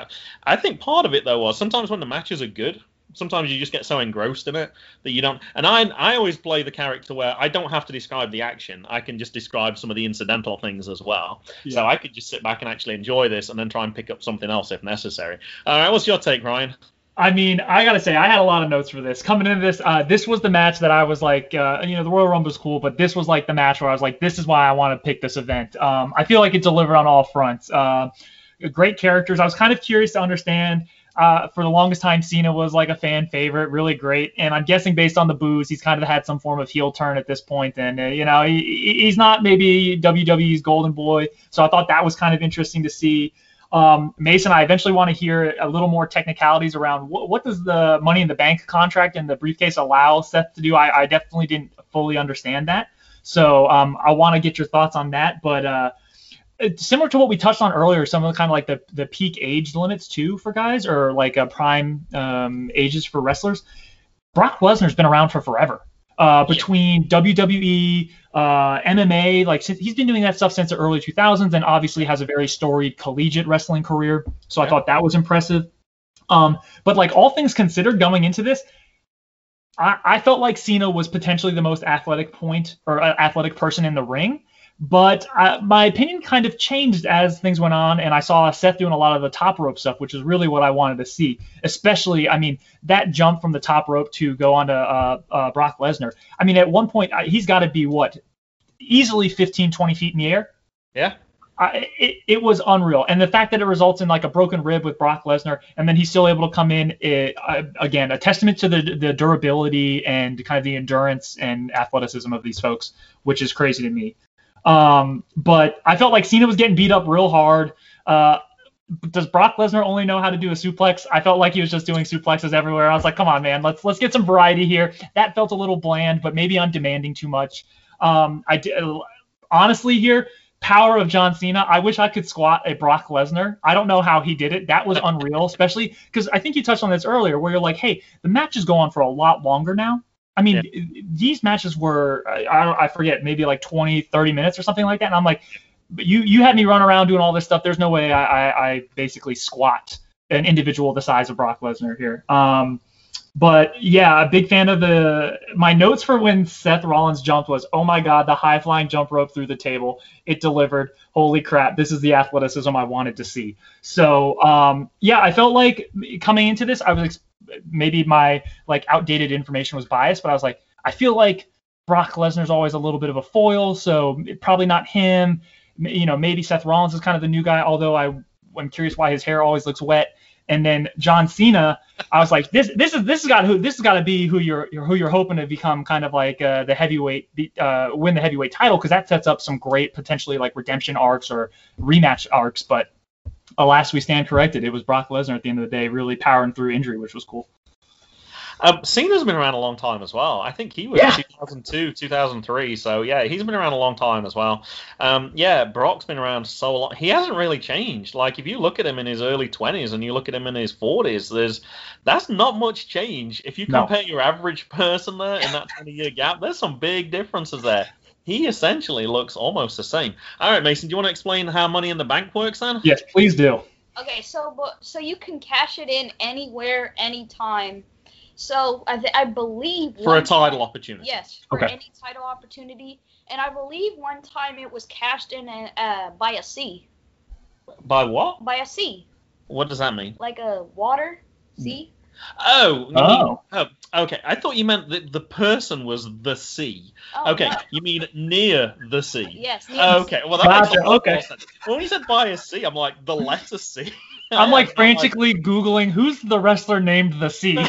I think part of it, though, was sometimes when the matches are good, sometimes you just get so engrossed in it that you don't. And I always play the character where I don't have to describe the action. I can just describe some of the incidental things as well. Yeah. So I could just sit back and actually enjoy this and then try and pick up something else if necessary. All right, what's your take, Ryan? I mean, I got to say, I had a lot of notes for this. Coming into this, this was the match that I was like, the Royal Rumble is cool, but this was like the match where I was like, this is why I want to pick this event. I feel like it delivered on all fronts. Great characters. I was kind of curious to understand. For the longest time, Cena was like a fan favorite, really great. And I'm guessing based on the boos, he's kind of had some form of heel turn at this point. And, he's not maybe WWE's golden boy. So I thought that was kind of interesting to see. Mason, I eventually want to hear a little more technicalities around what does the Money in the Bank contract and the briefcase allow Seth to do? I definitely didn't fully understand that. So I want to get your thoughts on that. But similar to what we touched on earlier, some of the kind of like the peak age limits too for guys, or like prime ages for wrestlers. Brock Lesnar's been around for forever. Between WWE, MMA, like he's been doing that stuff since the early 2000s, and obviously has a very storied collegiate wrestling career. So I thought that was impressive. But like all things considered, going into this, I felt like Cena was potentially the most athletic person in the ring. But my opinion kind of changed as things went on, and I saw Seth doing a lot of the top rope stuff, which is really what I wanted to see. Especially, I mean, that jump from the top rope to go on to Brock Lesnar. I mean, at one point, he's got to be, easily 15, 20 feet in the air? Yeah. It was unreal. And the fact that it results in like a broken rib with Brock Lesnar, and then he's still able to come in, again, a testament to the durability and kind of the endurance and athleticism of these folks, which is crazy to me. But I felt like Cena was getting beat up real hard. Does Brock Lesnar only know how to do a suplex? I felt like he was just doing suplexes everywhere. I was like, come on, man, let's get some variety here. That felt a little bland, but maybe I'm demanding too much. Honestly here, power of John Cena. I wish I could squat a Brock Lesnar. I don't know how he did it. That was unreal, especially because I think you touched on this earlier where you're like, hey, the matches go on for a lot longer now. I mean, these matches were, I forget, maybe like 20, 30 minutes or something like that. And I'm like, but you had me run around doing all this stuff. There's no way I basically squat an individual the size of Brock Lesnar here. But yeah, a big fan of my notes for when Seth Rollins jumped was, oh my God, the high flying jump rope through the table. It delivered. Holy crap. This is the athleticism I wanted to see. So, yeah, I felt like coming into this, I was maybe my like outdated information was biased, but I was like, I feel like Brock Lesnar's always a little bit of a foil. So probably not him. You know, maybe Seth Rollins is kind of the new guy, although I'm curious why his hair always looks wet. And then John Cena, I was like, this has got to be who you're hoping to become, kind of like the heavyweight, win the heavyweight title, because that sets up some great potentially like redemption arcs or rematch arcs. But alas, we stand corrected. It was Brock Lesnar at the end of the day, really powering through injury, which was cool. Cena's been around a long time as well. I think he was 2002, 2003. So, yeah, he's been around a long time as well. Yeah, Brock's been around so long. He hasn't really changed. Like, if you look at him in his early 20s and you look at him in his 40s, that's not much change. If you compare your average person there in that 20-year gap, there's some big differences there. He essentially looks almost the same. All right, Mason, do you want to explain how Money in the Bank works then? Yes, please do. Okay, so you can cash it in anywhere, anytime. So I believe for a title opportunity. Yes, for any title opportunity, and I believe one time it was cashed in by a sea. By what? By a sea. What does that mean? Like a water sea. Okay. I thought you meant that the person was the sea. Oh, okay, no. You mean near the sea. Yes. Near okay. Well, that makes a lot more sense. When you said by a sea, I'm like the letter C. I'm like frantically Googling who's the wrestler named the Sea.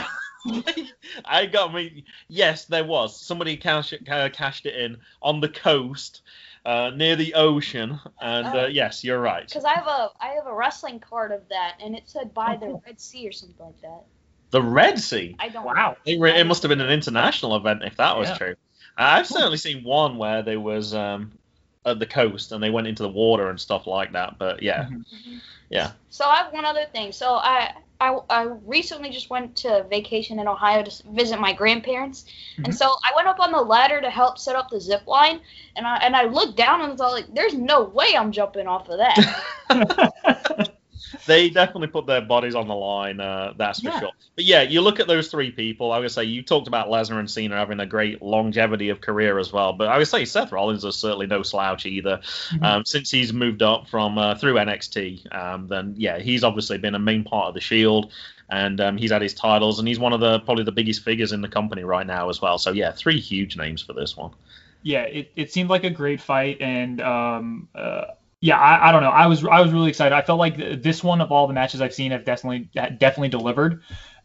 Yes, there was. Somebody cashed it in on the coast, near the ocean, and yes, you're right. Because I have a wrestling card of that, and it said by the Red Sea or something like that. The Red Sea? I don't know. It must have been an international event if that was true. I've certainly seen one where there was at the coast and they went into the water and stuff like that, but yeah. Mm-hmm. Yeah. So I have one other thing. So I recently just went to vacation in Ohio to visit my grandparents, and so I went up on the ladder to help set up the zip line, and I looked down and was all like, "There's no way I'm jumping off of that." They definitely put their bodies on the line, that's for sure. But yeah, you look at those three people. I would say you talked about Lesnar and Cena having a great longevity of career as well. But I would say Seth Rollins is certainly no slouch either. Since he's moved up from through NXT, then yeah, he's obviously been a main part of the Shield, and he's had his titles, and he's one of probably the biggest figures in the company right now as well. So yeah, three huge names for this one. Yeah, it seemed like a great fight, and yeah, I don't know. I was really excited. I felt like this one of all the matches I've seen have definitely delivered,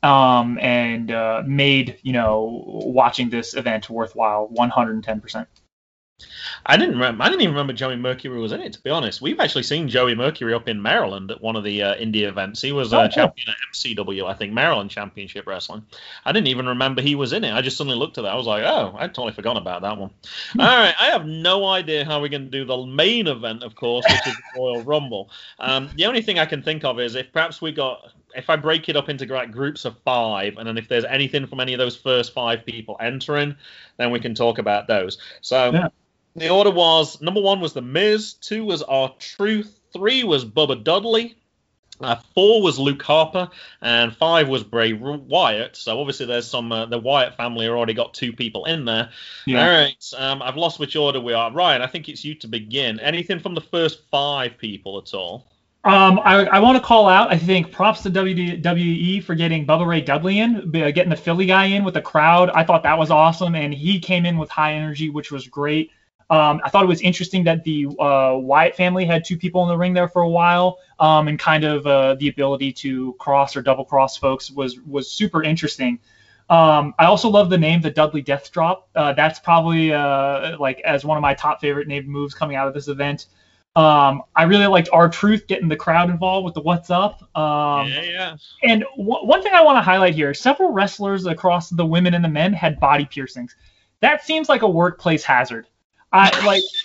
and made watching this event worthwhile 110%. I didn't even remember Joey Mercury was in it, to be honest. We've actually seen Joey Mercury up in Maryland at one of the indie events. He was champion at MCW, I think, Maryland Championship Wrestling. I didn't even remember he was in it. I just suddenly looked at that. I was like, oh, I'd totally forgotten about that one. All right, I have no idea how we're going to do the main event, of course, which is the Royal Rumble. The only thing I can think of is if I break it up into groups of 5, and then if there's anything from any of those first 5 people entering, then we can talk about those. So... yeah. The order was, number 1 was The Miz, 2 was R-Truth, 3 was Bubba Dudley, 4 was Luke Harper, and 5 was Bray Wyatt. So obviously there's some, the Wyatt family already got 2 people in there. Yeah. All right, I've lost which order we are. Ryan, I think it's you to begin. Anything from the first 5 people at all? I want to call out, I think, props to WWE for getting Bubba Ray Dudley in, getting the Philly guy in with the crowd. I thought that was awesome, and he came in with high energy, which was great. I thought it was interesting that the Wyatt family had 2 people in the ring there for a while, and kind of the ability to cross or double cross folks was super interesting. I also love the name, the Dudley Death Drop. That's probably like as one of my top favorite named moves coming out of this event. I really liked R-Truth getting the crowd involved with the what's up. Yeah. And one thing I want to highlight here, several wrestlers across the women and the men had body piercings. That seems like a workplace hazard.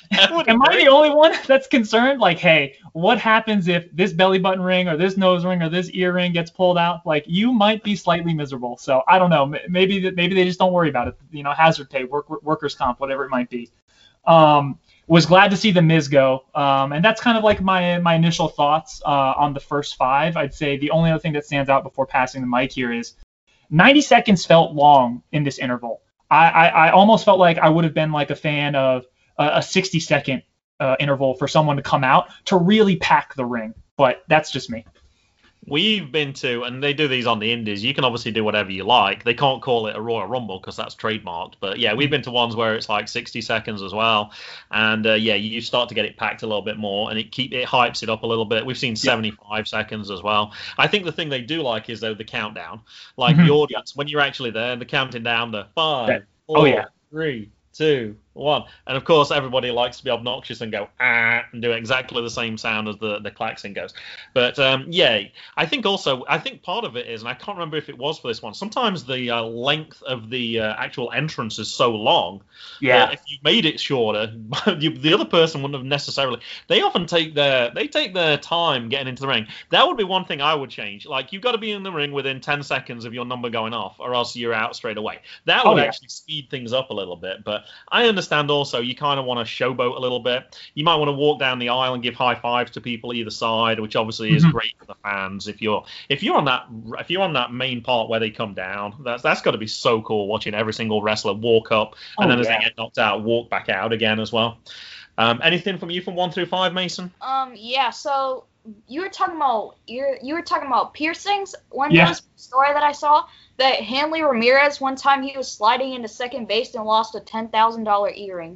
Am I the only one that's concerned? Like, hey, what happens if this belly button ring or this nose ring or this ear ring gets pulled out? Like, you might be slightly miserable. So I don't know. Maybe they just don't worry about it. Hazard pay, workers' comp, whatever it might be. Was glad to see the Miz go, and that's kind of like my initial thoughts on the first 5. I'd say the only other thing that stands out before passing the mic here is 90 seconds felt long in this interval. I almost felt like I would have been like a fan of a 60-second interval for someone to come out to really pack the ring, but that's just me. We've been to, and they do these on the indies, you can obviously do whatever you like. They can't call it a Royal Rumble because that's trademarked. But yeah, we've been to ones where it's like 60 seconds as well. And yeah, you start to get it packed a little bit more, and it hypes it up a little bit. We've seen 75 seconds as well. I think the thing they do like is, though, the countdown. Like the audience, when you're actually there, the counting down, the 5, 4, 3, 2, 1. And of course, everybody likes to be obnoxious and go and do exactly the same sound as the klaxon goes. But yeah, I think part of it is, and I can't remember if it was for this one, sometimes the length of the actual entrance is so long that if you made it shorter, the other person wouldn't have necessarily. They often take their time getting into the ring. That would be one thing I would change. Like, you've got to be in the ring within 10 seconds of your number going off, or else you're out straight away. That would actually speed things up a little bit. But I understand also you kind of want to showboat a little bit. You might want to walk down the aisle and give high fives to people either side, which obviously is great for the fans. If you're on that main part where they come down, that's got to be so cool, watching every single wrestler walk up and then as they get knocked out, walk back out again as well. Anything from you from 1 through 5, Mason? Yeah. So you were talking about piercings. One story that I saw, that Hanley Ramirez, one time he was sliding into second base and lost a $10,000 earring.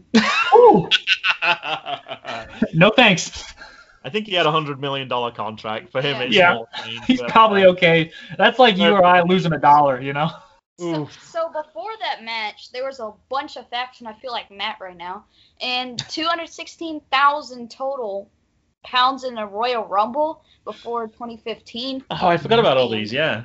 No thanks. I think he had a $100 million contract. For him, it's small change, he's probably okay. That's like you or I losing $1, So before that match, there was a bunch of faction. I feel like Matt right now, and 216,000 total pounds in a Royal Rumble before 2015. Oh, I forgot about all these. Yeah.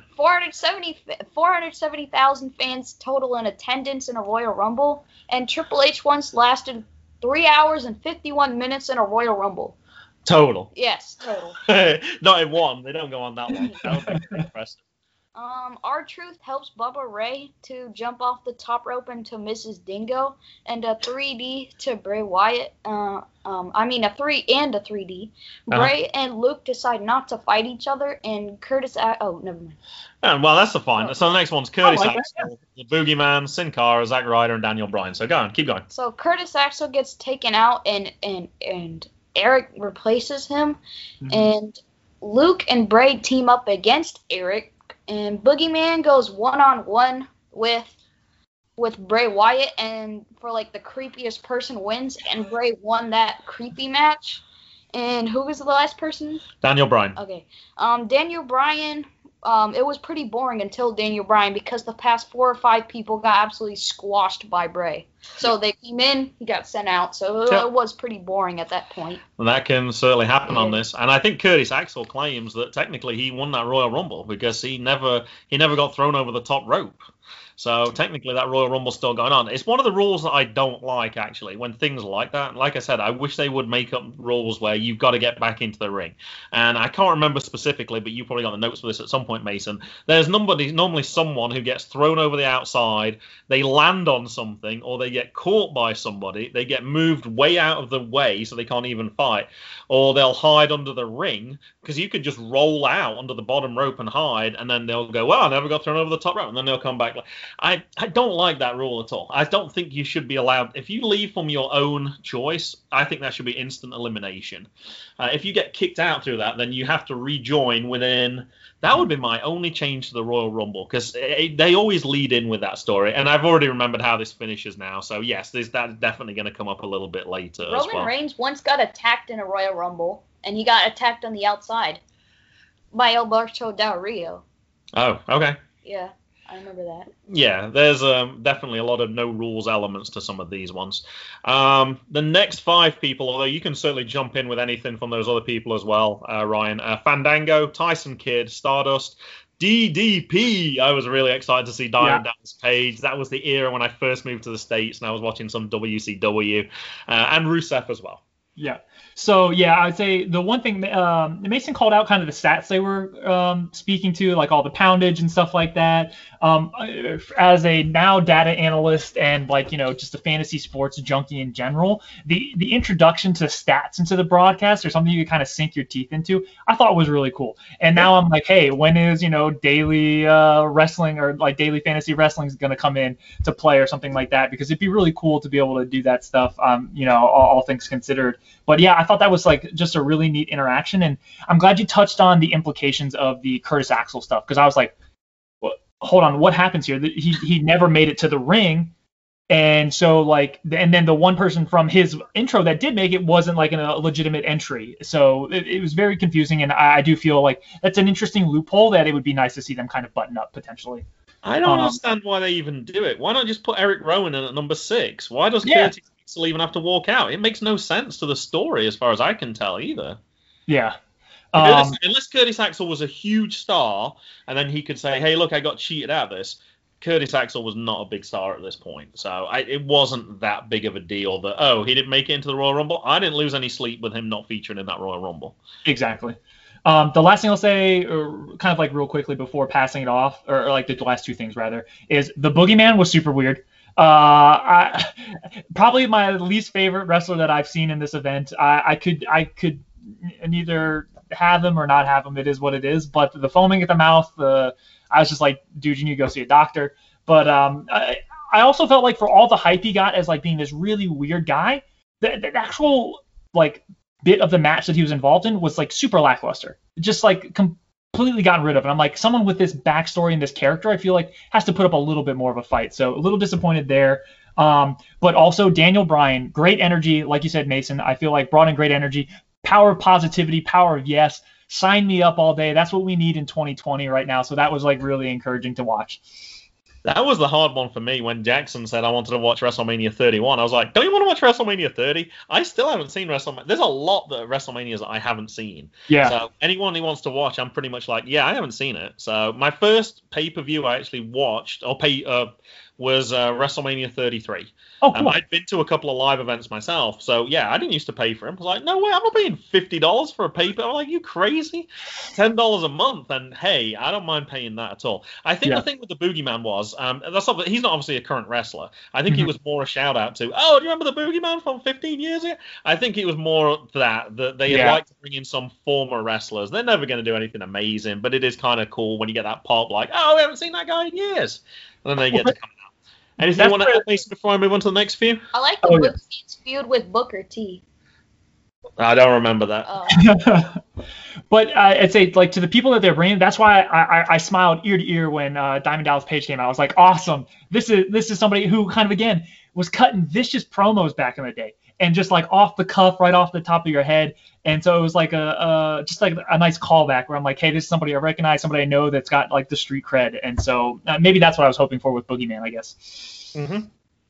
470,000 fans total in attendance in a Royal Rumble, and Triple H once lasted 3 hours and 51 minutes in a Royal Rumble. Total. Yes, total. Not in one. They don't go on that long. That would be impressive. R-Truth helps Bubba Ray to jump off the top rope into Mrs. Dingo, and a 3D to Bray Wyatt. A 3 and a 3D. Bray and Luke decide not to fight each other, and Curtis. Never mind. Well, that's the fine. So the next one's Curtis Axel, the Boogeyman, Sin Cara, Zack Ryder, and Daniel Bryan. So go on, keep going. So Curtis Axel gets taken out, and Eric replaces him, and Luke and Bray team up against Eric. And Boogeyman goes one-on-one with Bray Wyatt, and for like the creepiest person wins, and Bray won that creepy match. And who was the last person? Daniel Bryan. Okay. Daniel Bryan, it was pretty boring until Daniel Bryan, because the past 4 or 5 people got absolutely squashed by Bray. So they came in, he got sent out. So it was pretty boring at that point. And that can certainly happen on this. And I think Curtis Axel claims that technically he won that Royal Rumble because he never got thrown over the top rope. So technically that Royal Rumble's still going on. It's one of the rules that I don't like, actually, when things like that. Like I said, I wish they would make up rules where you've got to get back into the ring. And I can't remember specifically, but you probably got the notes for this at some point, Mason. There's normally someone who gets thrown over the outside, they land on something, or they get caught by somebody, they get moved way out of the way so they can't even fight, or they'll hide under the ring, because you could just roll out under the bottom rope and hide, and then they'll go, well, I never got thrown over the top rope, and then they'll come back. I don't like that rule at all. I don't think you should be allowed. If you leave from your own choice, I think that should be instant elimination. If you get kicked out through that, then you have to rejoin within. That would be my only change to the Royal Rumble, because they always lead in with that story. And I've already remembered how this finishes now. So, yes, that's definitely going to come up a little bit later as well. Roman Reigns once got attacked in a Royal Rumble, and he got attacked on the outside by Alberto Del Rio. Oh, okay. Yeah. I remember that. Yeah, there's definitely a lot of no rules elements to some of these ones. The next 5 people, although you can certainly jump in with anything from those other people as well, Ryan. Fandango, Tyson Kidd, Stardust, DDP. I was really excited to see Diamond Dallas Page. That was the era when I first moved to the States and I was watching some WCW and Rusev as well. Yeah. So, yeah, I'd say the one thing Mason called out kind of the stats they were speaking to, like all the poundage and stuff like that. As a now data analyst and just a fantasy sports junkie in general, the introduction to stats into the broadcast or something you could kind of sink your teeth into, I thought was really cool. And now I'm like, hey, when is, daily wrestling or like daily fantasy wrestling is going to come in to play or something like that? Because it'd be really cool to be able to do that stuff, all things considered. But yeah, I thought that was like just a really neat interaction, and I'm glad you touched on the implications of the Curtis Axel stuff, because I was like, well, hold on, what happens here? He never made it to the ring, and so and then the one person from his intro that did make it wasn't like a legitimate entry, so it was very confusing, and I do feel like that's an interesting loophole that it would be nice to see them kind of button up potentially. I don't understand why they even do it. Why not just put Eric Rowan in at number 6? Why does Curtis Axel even have to walk out? It makes no sense to the story as far as I can tell either. Yeah. Unless Curtis Axel was a huge star and then he could say, hey, look, I got cheated out of this. Curtis Axel was not a big star at this point. So it wasn't that big of a deal that, he didn't make it into the Royal Rumble. I didn't lose any sleep with him not featuring in that Royal Rumble. Exactly. The last thing I'll say, or kind of like real quickly before passing it off, or like the last two things rather, is the Boogeyman was super weird. Probably my least favorite wrestler that I've seen in this event. I could neither have him or not have him. It is what it is. But the foaming at the mouth, I was just like, dude, you need to go see a doctor. But I also felt like for all the hype he got as like being this really weird guy, the actual like bit of the match that he was involved in was like super lackluster. Just like completely gotten rid of. And I'm like, someone with this backstory and this character, I feel like has to put up a little bit more of a fight. So a little disappointed there. But also Daniel Bryan, great energy. Like you said, Mason, I feel like brought in great energy, power of positivity, power of yes. Sign me up all day. That's what we need in 2020 right now. So that was like really encouraging to watch. That was the hard one for me when Jackson said I wanted to watch WrestleMania 31. I was like, don't you want to watch WrestleMania 30? I still haven't seen WrestleMania. There's a lot of WrestleManias that I haven't seen. Yeah. So anyone who wants to watch, I'm pretty much like, yeah, I haven't seen it. So my first pay-per-view I actually watched was WrestleMania 33. Oh, cool. I'd been to a couple of live events myself. So, yeah, I didn't used to pay for them. I was like, no way, I'm not paying $50 for a pay-per. I'm like, you crazy? $10 a month. And, hey, I don't mind paying that at all. I think the thing with the Boogeyman was, he's not obviously a current wrestler. I think it was more a shout-out to, do you remember the Boogeyman from 15 years ago? I think it was more that they'd like to bring in some former wrestlers. They're never going to do anything amazing, but it is kind of cool when you get that pop like, we haven't seen that guy in years. And then they get to come out. Anything you want to add, Mason, before I move on to the next few? I like the Boogeyman's feud with Booker T. I don't remember that. But I'd say, like, to the people that they're bringing, that's why I smiled ear to ear when Diamond Dallas Page came out. I was like, awesome. This is somebody who kind of, again, was cutting vicious promos back in the day. And just, like, off the cuff, right off the top of your head. And so it was like just like a nice callback where I'm like, hey, this is somebody I recognize, somebody I know that's got, like, the street cred. And so maybe that's what I was hoping for with Boogeyman, I guess. Mm-hmm.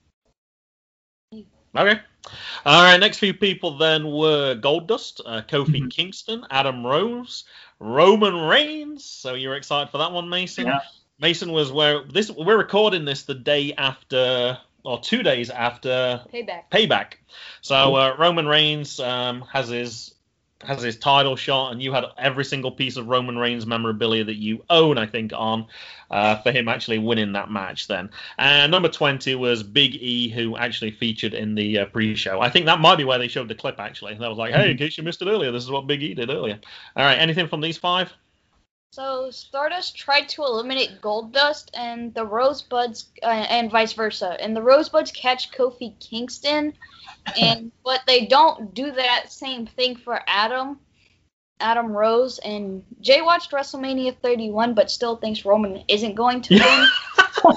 Okay. All right, next few people then were Goldust, Kofi Kingston, Adam Rose, Roman Reigns. So you're excited for that one, Mason? Yeah. Mason was we're recording this the day after, or 2 days after Payback. So Roman Reigns has his title shot, and you had every single piece of Roman Reigns memorabilia that you own, I think, on for him actually winning that match then. And number 20 was Big E, who actually featured in the pre-show. I think that might be where they showed the clip, actually. That was like, hey, in case you missed it earlier, this is what Big E did earlier. All right, anything from these 5? So Stardust tried to eliminate Goldust and the Rosebuds, and vice versa. And the Rosebuds catch Kofi Kingston, but they don't do that same thing for Adam Rose. And Jay watched WrestleMania 31, but still thinks Roman isn't going to win.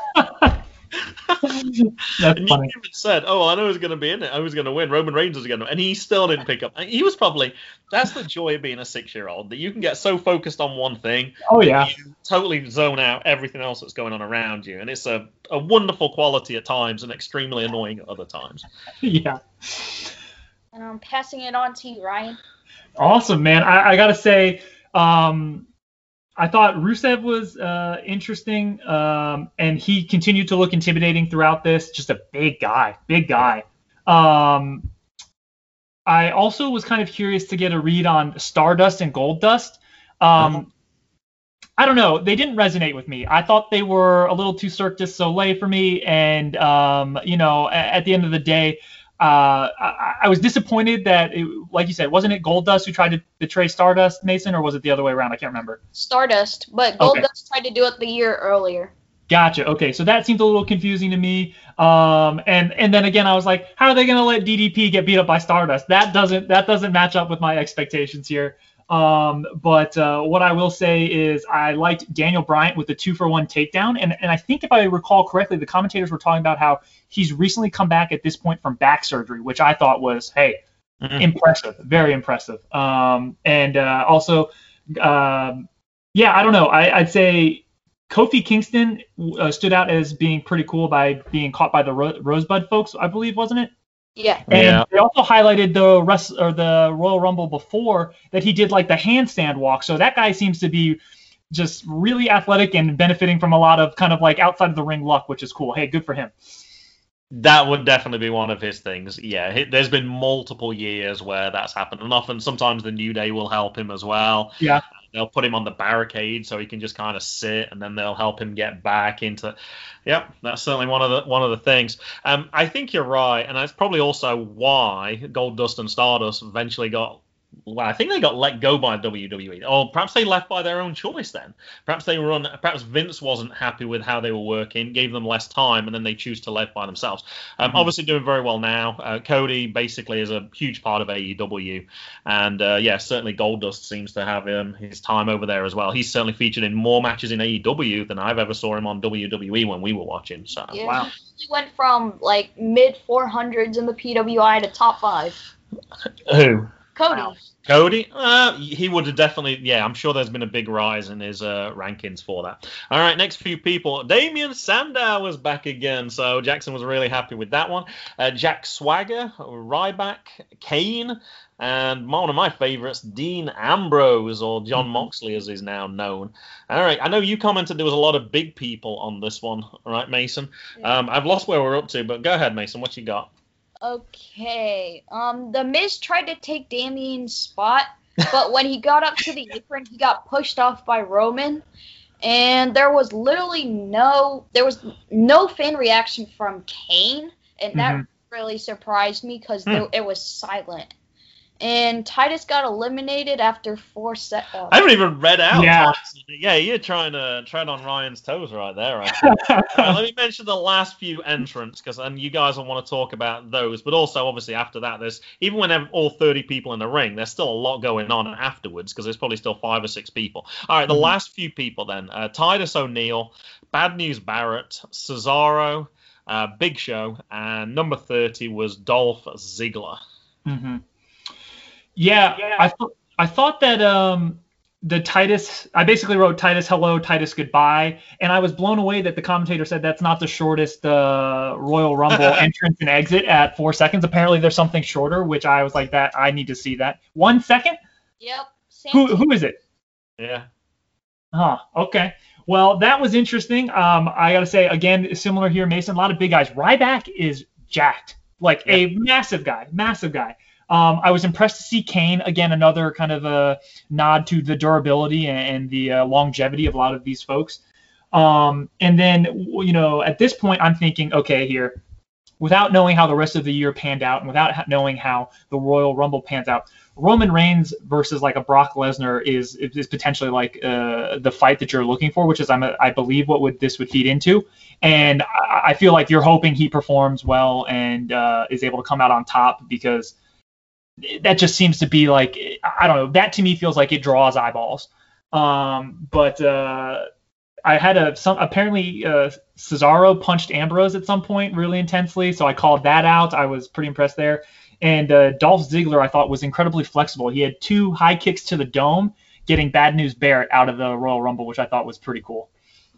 That's and funny. You even said, I know who's going to be in it. I was going to win. Roman Reigns was going to win. And he still didn't pick up. He was probably, that's the joy of being a 6-year-old, that you can get so focused on one thing. Oh, yeah. You totally zone out everything else that's going on around you. And it's a wonderful quality at times and extremely annoying at other times. Yeah. And I'm passing it on to you, Ryan. Awesome, man. I got to say, I thought Rusev was interesting, and he continued to look intimidating throughout this. Just a big guy. I also was kind of curious to get a read on Stardust and Goldust. I don't know. They didn't resonate with me. I thought they were a little too Cirque du Soleil for me. And, at the end of the day, I was disappointed that, like you said, wasn't it Goldust who tried to betray Stardust, Mason, or was it the other way around? I can't remember. Stardust, but Goldust tried to do it the year earlier. Gotcha. Okay, so that seemed a little confusing to me. And then again, I was like, how are they going to let DDP get beat up by Stardust? That doesn't match up with my expectations here. But what I will say is I liked Daniel Bryant with the 2-for-1 takedown. And I think if I recall correctly, the commentators were talking about how he's recently come back at this point from back surgery, which I thought was, impressive, very impressive. I don't know. I'd say Kofi Kingston stood out as being pretty cool by being caught by the Rosebud folks, I believe, wasn't it? Yeah. And they also highlighted the Royal Rumble before that he did like the handstand walk. So that guy seems to be just really athletic and benefiting from a lot of kind of like outside of the ring luck, which is cool. Hey, good for him. That would definitely be one of his things. Yeah, there's been multiple years where that's happened, and often sometimes the New Day will help him as well. Yeah. They'll put him on the barricade so he can just kind of sit, and then they'll help him get back into. Yep, that's certainly one of the things. I think you're right, and that's probably also why Goldust and Stardust eventually got. Well, I think they got let go by WWE, or perhaps they left by their own choice. Then perhaps Vince wasn't happy with how they were working, gave them less time, and then they choose to live by themselves. Obviously doing very well now. Cody basically is a huge part of AEW, and certainly Goldust seems to have his time over there as well. He's certainly featured in more matches in AEW than I've ever saw him on WWE when we were watching. So yeah, wow, he went from like mid 400s in the PWI to top 5. Who? Cody. Wow. Cody? He would have definitely, I'm sure there's been a big rise in his rankings for that. All right, next few people. Damian Sandow was back again, so Jackson was really happy with that one. Jack Swagger, Ryback, Kane, and one of my favorites, Dean Ambrose, or John Moxley as he's now known. All right, I know you commented there was a lot of big people on this one. All right, Mason? Yeah. I've lost where we're up to, but go ahead, Mason. What you got? Okay. The Miz tried to take Damien's spot, but when he got up to the apron, he got pushed off by Roman, and there was no fan reaction from Kane, and that really surprised me because it was silent. And Titus got eliminated after 4 seconds. I haven't even read out. Yeah. Yeah, you're trying to tread on Ryan's toes right there. I think. Let me mention the last few entrants, and you guys will want to talk about those. But also, obviously, after that, there's even when all 30 people in the ring, there's still a lot going on afterwards because there's probably still 5 or 6 people. All right, the last few people then: Titus O'Neil, Bad News Barrett, Cesaro, Big Show, and number 30 was Dolph Ziggler. Mm-hmm. Yeah, I thought that the Titus, I basically wrote Titus hello, Titus goodbye, and I was blown away that the commentator said that's not the shortest Royal Rumble entrance and exit at 4 seconds. Apparently there's something shorter, which I was like, that I need to see that. 1 second? Yep. Who is it? Yeah. Huh, okay. Well, that was interesting. I got to say, again, similar here, Mason, a lot of big guys. Ryback is jacked, like a massive guy. I was impressed to see Kane, again, another kind of a nod to the durability and the longevity of a lot of these folks. And then, at this point, I'm thinking, okay, here, without knowing how the rest of the year panned out and without knowing how the Royal Rumble pans out, Roman Reigns versus like a Brock Lesnar is potentially like the fight that you're looking for, which is, I believe, this would feed into. And I feel like you're hoping he performs well and is able to come out on top because that just seems to be like, I don't know, that to me feels like it draws eyeballs. But I had apparently Cesaro punched Ambrose at some point really intensely, so I called that out. I was pretty impressed there. And Dolph Ziggler, I thought, was incredibly flexible. He had 2 high kicks to the dome, getting Bad News Barrett out of the Royal Rumble, which I thought was pretty cool.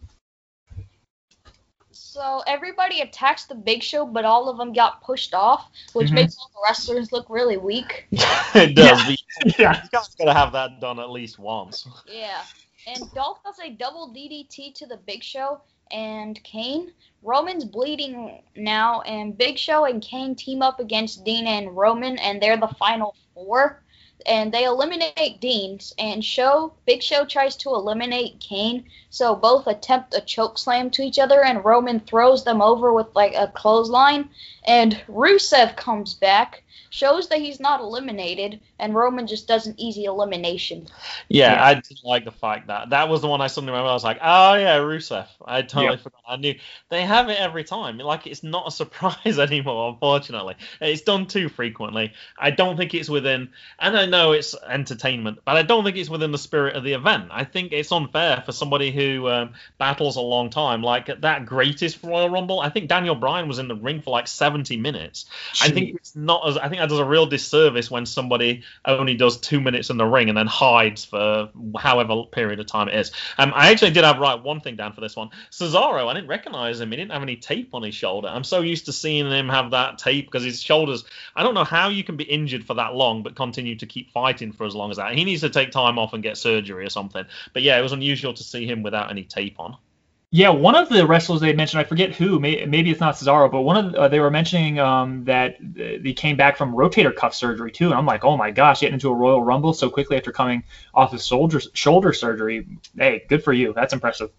So everybody attacks the Big Show, but all of them got pushed off, which makes all the wrestlers look really weak. It does. Yeah. You guys got to have that done at least once. Yeah. and Dolph does a double DDT to the Big Show and Kane. Roman's bleeding now, and Big Show and Kane team up against Dean and Roman, and they're the final four. And they eliminate Dean, and Big Show tries to eliminate Kane, so both attempt a choke slam to each other, and Roman throws them over with like a clothesline, and Rusev comes back, shows that he's not eliminated, and Roman just does an easy elimination. Yeah, I didn't like the fact that was the one I suddenly remember. I was like, oh yeah, Rusev. I totally forgot. I knew they have it every time. Like, it's not a surprise anymore, unfortunately. It's done too frequently. I don't think it's within, and I know it's entertainment, but I don't think it's within the spirit of the event. I think it's unfair for somebody who battles a long time. Like at that greatest Royal Rumble, I think Daniel Bryan was in the ring for like 70 minutes. I think it's not as, I think that does a real disservice when somebody only does 2 minutes in the ring and then hides for however period of time it is. I actually did have one thing down for this one. Cesaro, I didn't recognize him. He didn't have any tape on his shoulder. I'm so used to seeing him have that tape because his shoulders, I don't know how you can be injured for that long but continue to keep fighting for as long as that. He needs to take time off and get surgery or something. But yeah, it was unusual to see him without any tape on. Yeah, one of the wrestlers they mentioned, I forget who, maybe it's not Cesaro, but one of they were mentioning that they came back from rotator cuff surgery too, and I'm like, oh my gosh, getting into a Royal Rumble so quickly after coming off of shoulder surgery. Hey, good for you. That's impressive.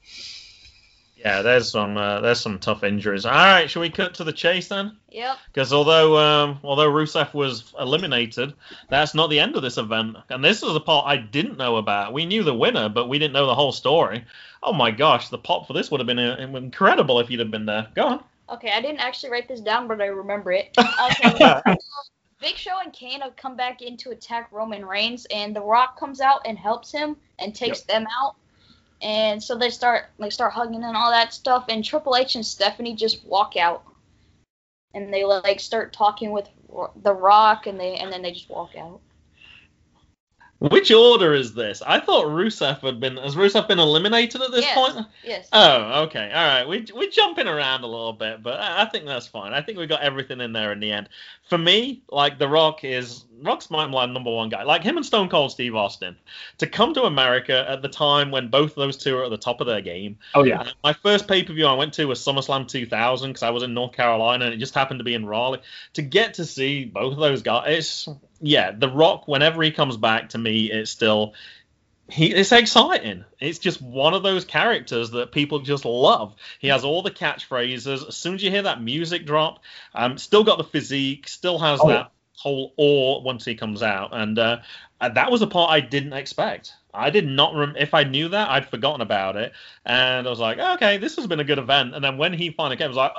Yeah, there's some tough injuries. All right, shall we cut to the chase then? Yep. Because although Rusev was eliminated, that's not the end of this event. And this is the part I didn't know about. We knew the winner, but we didn't know the whole story. Oh my gosh, the pop for this would have been incredible if you'd have been there. Go on. Okay, I didn't actually write this down, but I remember it. Okay. Big Show and Kane have come back in to attack Roman Reigns, and The Rock comes out and helps him and takes them out. And so they start hugging and all that stuff, and Triple H and Stephanie just walk out, and they start talking with The Rock, and then they just walk out. Which order is this? I thought Rusev has Rusev been eliminated at this point? Yes. Oh, okay. All right. We're jumping around a little bit, but I think that's fine. I think we got everything in there in the end. For me, like, Rock's my number one guy. Like him and Stone Cold Steve Austin. To come to America at the time when both of those two are at the top of their game. Oh, yeah. My first pay-per-view I went to was SummerSlam 2000 because I was in North Carolina and it just happened to be in Raleigh. To get to see both of those guys, The Rock, whenever he comes back, to me, it's still... it's exciting. It's just one of those characters that people just love. He has all the catchphrases. As soon as you hear that music drop, still got the physique, still has that whole awe once he comes out. And that was a part I didn't expect. I did not if I knew that, I'd forgotten about it. And I was like, okay, this has been a good event. And then when he finally came, I was like,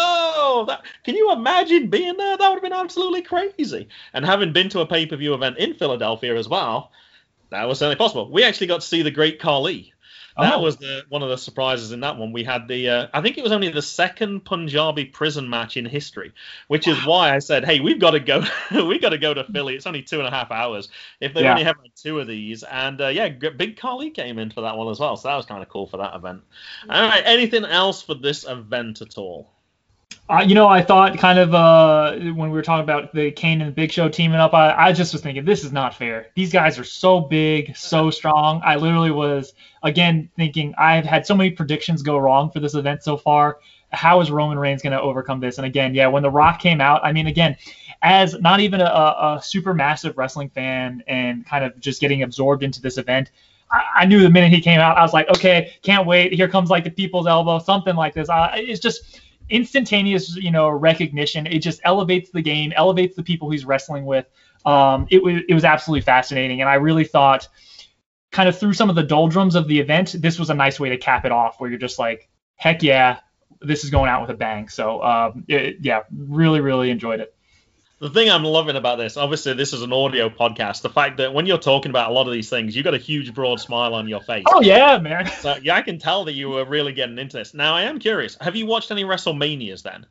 can you imagine being there? That would have been absolutely crazy. And having been to a pay-per-view event in Philadelphia as well, that was certainly possible. We actually got to see the Great Khali. That was one of the surprises in that one. We had I think it was only the second Punjabi prison match in history, which is why I said, hey, we've got to go. We got to go to Philly. It's only 2.5 hours. If they only have 2 of these, and Big Khali came in for that one as well. So that was kind of cool for that event. All right, anything else for this event at all? I thought kind of when we were talking about the Kane and the Big Show teaming up, I just was thinking, this is not fair. These guys are so big, so strong. I literally was, again, thinking I've had so many predictions go wrong for this event so far. How is Roman Reigns going to overcome this? And again, when The Rock came out, I mean, again, as not even a super massive wrestling fan and kind of just getting absorbed into this event, I knew the minute he came out, I was like, okay, can't wait. Here comes like the people's elbow, something like this. It's just instantaneous, recognition. It just elevates the game, elevates the people he's wrestling with. It was absolutely fascinating, and I really thought, kind of through some of the doldrums of the event, this was a nice way to cap it off, where you're just like, heck yeah, this is going out with a bang. So really, really enjoyed it. The thing I'm loving about this, obviously this is an audio podcast, the fact that when you're talking about a lot of these things, you've got a huge, broad smile on your face. Oh, yeah, man. So yeah, I can tell that you were really getting into this. Now, I am curious, have you watched any WrestleManias then?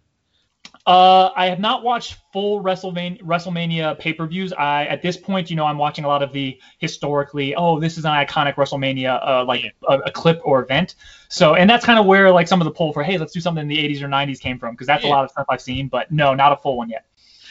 I have not watched full WrestleMania pay-per-views. At this point, I'm watching a lot of the historically, this is an iconic WrestleMania, a clip or event. So, and that's kind of where like some of the pull for, hey, let's do something in the 80s or 90s came from, because that's a lot of stuff I've seen, but no, not a full one yet.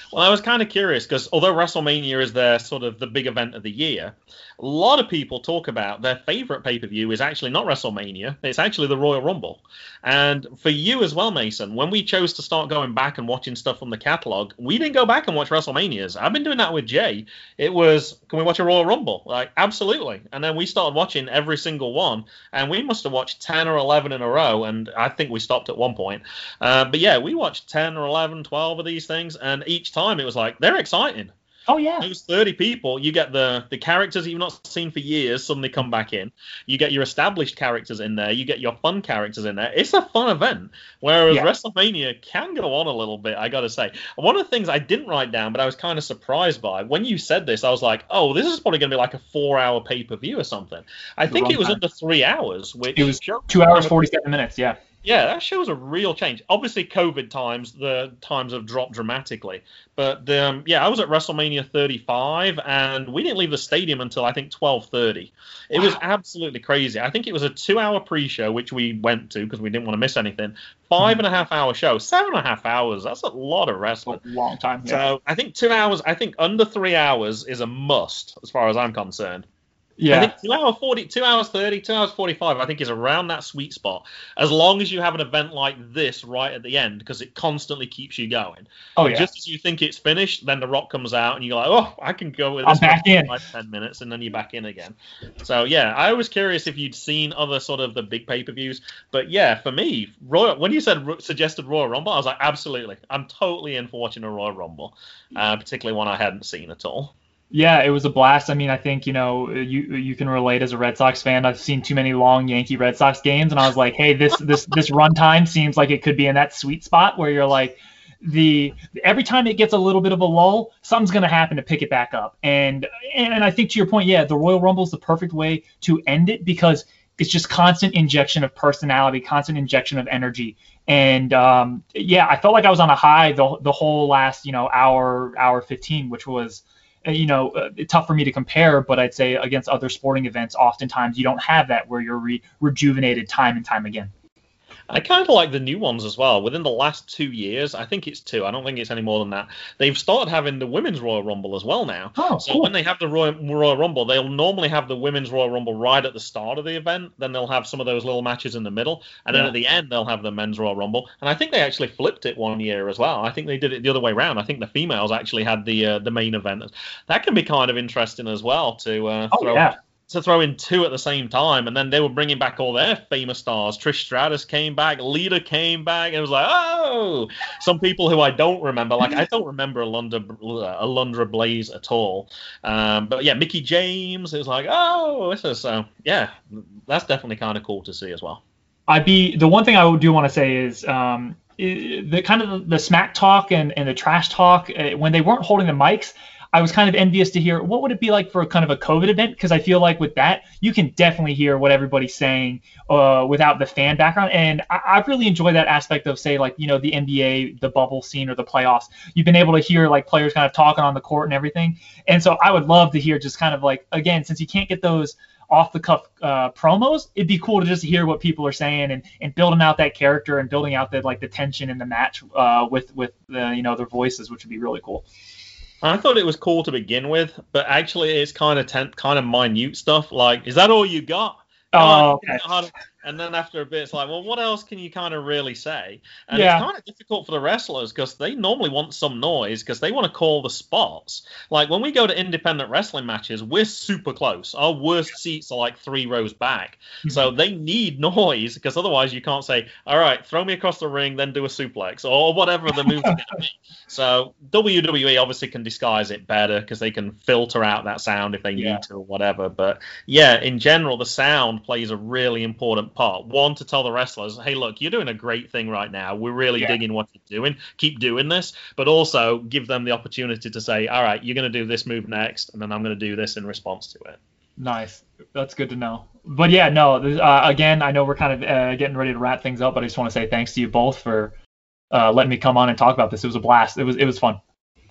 Well, I was kind of curious because although WrestleMania is their sort of the big event of the year, a lot of people talk about their favorite pay-per-view is actually not WrestleMania. It's actually the Royal Rumble. And for you as well, Mason, when we chose to start going back and watching stuff from the catalog, we didn't go back and watch WrestleManias. I've been doing that with Jay. It was, can we watch a Royal Rumble? Like, absolutely. And then we started watching every single one, and we must have watched 10 or 11 in a row, and I think we stopped at one point. But yeah, we watched 10 or 11, 12 of these things, and each time it was like, they're exciting. Oh, yeah. Those 30 people, you get the characters you've not seen for years suddenly come back in. You get your established characters in there. You get your fun characters in there. It's a fun event. Whereas WrestleMania can go on a little bit, I got to say. One of the things I didn't write down, but I was kind of surprised by, when you said this, I was like, oh, this is probably going to be like a 4-hour pay-per-view or something. I think it was under 3 hours. Which it was 2 hours, 47 minutes, yeah. Yeah, that shows a real change. Obviously, COVID times, the times have dropped dramatically. But, I was at WrestleMania 35, and we didn't leave the stadium until, I think, 12:30. It was absolutely crazy. I think it was a 2-hour pre-show, which we went to because we didn't want to miss anything. 5.5-hour show. 7.5 hours. That's a lot of wrestling. A long time. Yeah. So, I think 2 hours, under 3 hours is a must, as far as I'm concerned. Yeah. I think 2 hours 40, 2 hours 30, 2 hours 45, I think is around that sweet spot. As long as you have an event like this right at the end, because it constantly keeps you going. Oh, yeah. Just as you think it's finished, then The Rock comes out and you're like, oh, I can go with this back in. for 5-10 minutes, and then you're back in again. So, yeah, I was curious if you'd seen other sort of the big pay-per-views. But, yeah, for me, when you suggested Royal Rumble, I was like, absolutely. I'm totally in for watching a Royal Rumble, particularly one I hadn't seen at all. Yeah, it was a blast. I mean, I think, you can relate as a Red Sox fan. I've seen too many long Yankee Red Sox games, and I was like, hey, this runtime seems like it could be in that sweet spot where you're like, every time it gets a little bit of a lull, something's going to happen to pick it back up. And I think to your point, yeah, the Royal Rumble is the perfect way to end it because it's just constant injection of personality, constant injection of energy. And I felt like I was on a high the whole last, hour 15, which was tough for me to compare, but I'd say against other sporting events, oftentimes you don't have that where you're rejuvenated time and time again. I kind of like the new ones as well. Within the last 2 years, I think it's 2. I don't think it's any more than that. They've started having the Women's Royal Rumble as well now. Oh, so cool. when they have the Royal Rumble, they'll normally have the Women's Royal Rumble right at the start of the event. Then they'll have some of those little matches in the middle. And then at the end, they'll have the Men's Royal Rumble. And I think they actually flipped it one year as well. I think they did it the other way around. I think the females actually had the main event. That can be kind of interesting as well to throw in 2 at the same time. And then they were bringing back all their famous stars. Trish Stratus came back, Lita came back, and it was like, oh! Some people who I don't remember, like I don't remember Alundra Blaze at all. But yeah, Mickey James, it was like, oh, this is, that's definitely kind of cool to see as well. The one thing I do want to say is the kind of the smack talk and the trash talk, when they weren't holding the mics, I was kind of envious to hear what would it be like for kind of a COVID event, because I feel like with that you can definitely hear what everybody's saying without the fan background, and I really enjoy that aspect of, say, like, the NBA, the bubble scene or the playoffs. You've been able to hear like players kind of talking on the court and everything, and so I would love to hear just kind of like, again, since you can't get those off the cuff promos, it'd be cool to just hear what people are saying and building out that character and building out the tension in the match with their voices, which would be really cool. I thought it was cool to begin with, but actually it's kind of minute stuff. Like, is that all you got? Oh, okay. And then after a bit, it's like, well, what else can you kind of really say? And it's kind of difficult for the wrestlers because they normally want some noise because they want to call the spots. Like when we go to independent wrestling matches, we're super close. Our worst seats are like 3 rows back. Mm-hmm. So they need noise because otherwise you can't say, all right, throw me across the ring, then do a suplex or whatever the move's going to be. So WWE obviously can disguise it better because they can filter out that sound if they need to or whatever. But yeah, in general, the sound plays a really important part. One, to tell the wrestlers, hey, look, you're doing a great thing right now. We're really digging what you're doing. Keep doing this. But also give them the opportunity to say, all right, you're going to do this move next, and then I'm going to do this in response to it. Nice. That's good to know. But yeah, no, again, I know we're kind of getting ready to wrap things up, but I just want to say thanks to you both for letting me come on and talk about this. It was a blast. It was fun.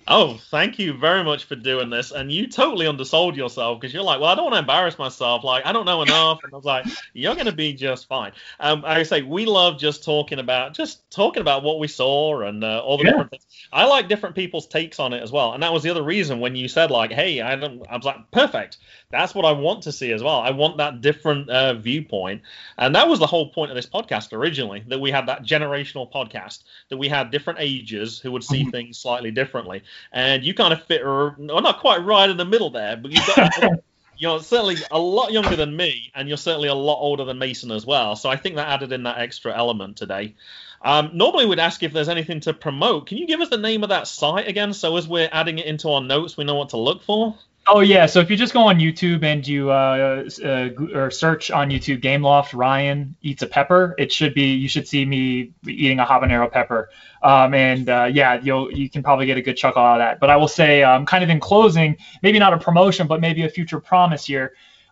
Oh, thank you very much for doing this. And you totally undersold yourself because you're like, well, I don't want to embarrass myself. Like, I don't know enough. And I was like, you're going to be just fine. Like I say, we love just talking about what we saw and all the different things. I like different people's takes on it as well. And that was the other reason when you said like, hey, I was like, perfect. That's what I want to see as well. I want that different viewpoint. And that was the whole point of this podcast originally, that we had that generational podcast, that we had different ages who would see things slightly differently. And you kind of fit, not quite right in the middle there, but you're certainly a lot younger than me, and you're certainly a lot older than Mason as well. So I think that added in that extra element today. Normally we'd ask if there's anything to promote. Can you give us the name of that site again, so as we're adding it into our notes, we know what to look for? Oh yeah, so if you just go on YouTube and you or search on YouTube Gameloft Ryan Eats a Pepper, you should see me eating a habanero pepper, you can probably get a good chuckle out of that. But I will say, kind of in closing, maybe not a promotion, but maybe a future promise here.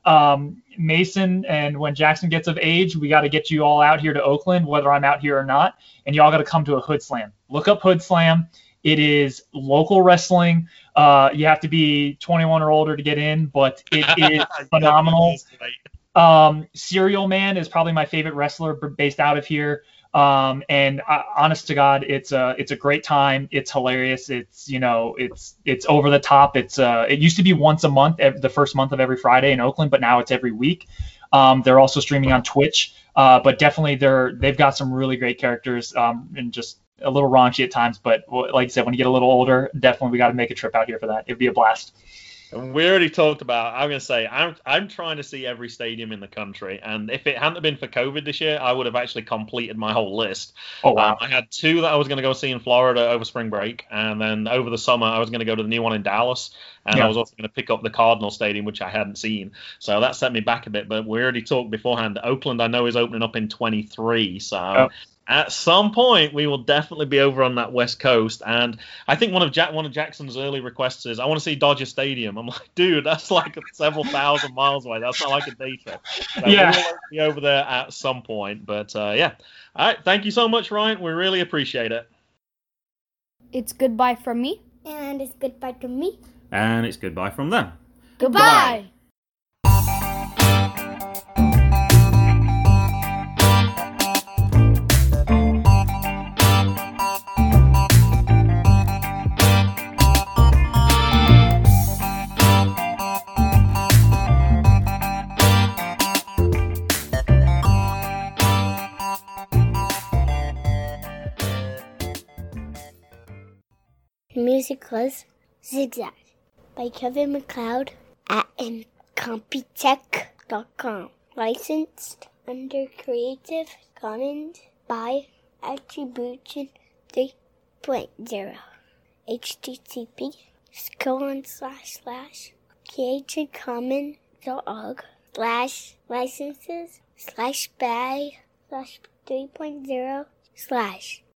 Mason, and when Jackson gets of age, we got to get you all out here to Oakland, whether I'm out here or not, and y'all got to come to a Hood Slam. Look up Hood Slam. It is local wrestling. You have to be 21 or older to get in, but it is phenomenal. Serial Man is probably my favorite wrestler based out of here. Honest to God, it's a great time. It's hilarious. It's over the top. It used to be once a month, the first month of every Friday in Oakland, but now it's every week. They're also streaming on Twitch, but definitely they've got some really great characters, and just a little raunchy at times, but like I said, when you get a little older, definitely we got to make a trip out here for that. It'd be a blast. And we already talked about, I'm going to say, I'm trying to see every stadium in the country. And if it hadn't been for COVID this year, I would have actually completed my whole list. Oh, wow. I had 2 that I was going to go see in Florida over spring break. And then over the summer, I was going to go to the new one in Dallas. And I was also going to pick up the Cardinal Stadium, which I hadn't seen. So that set me back a bit. But we already talked beforehand. Oakland, I know, is opening up in 23. So at some point, we will definitely be over on that West Coast. And I think one of Jackson's early requests is, I want to see Dodger Stadium. I'm like, dude, that's like several thousand miles away. That's not like a day trip. So we'll be over there at some point. But yeah. All right. Thank you so much, Ryan. We really appreciate it. It's goodbye from me. And it's goodbye from me. And it's goodbye from them. Goodbye. The music was Zigzag by Kevin MacLeod at Incompetech.com. Licensed under Creative Commons by Attribution 3.0. http://creativecommons.org/licenses/by/3.0/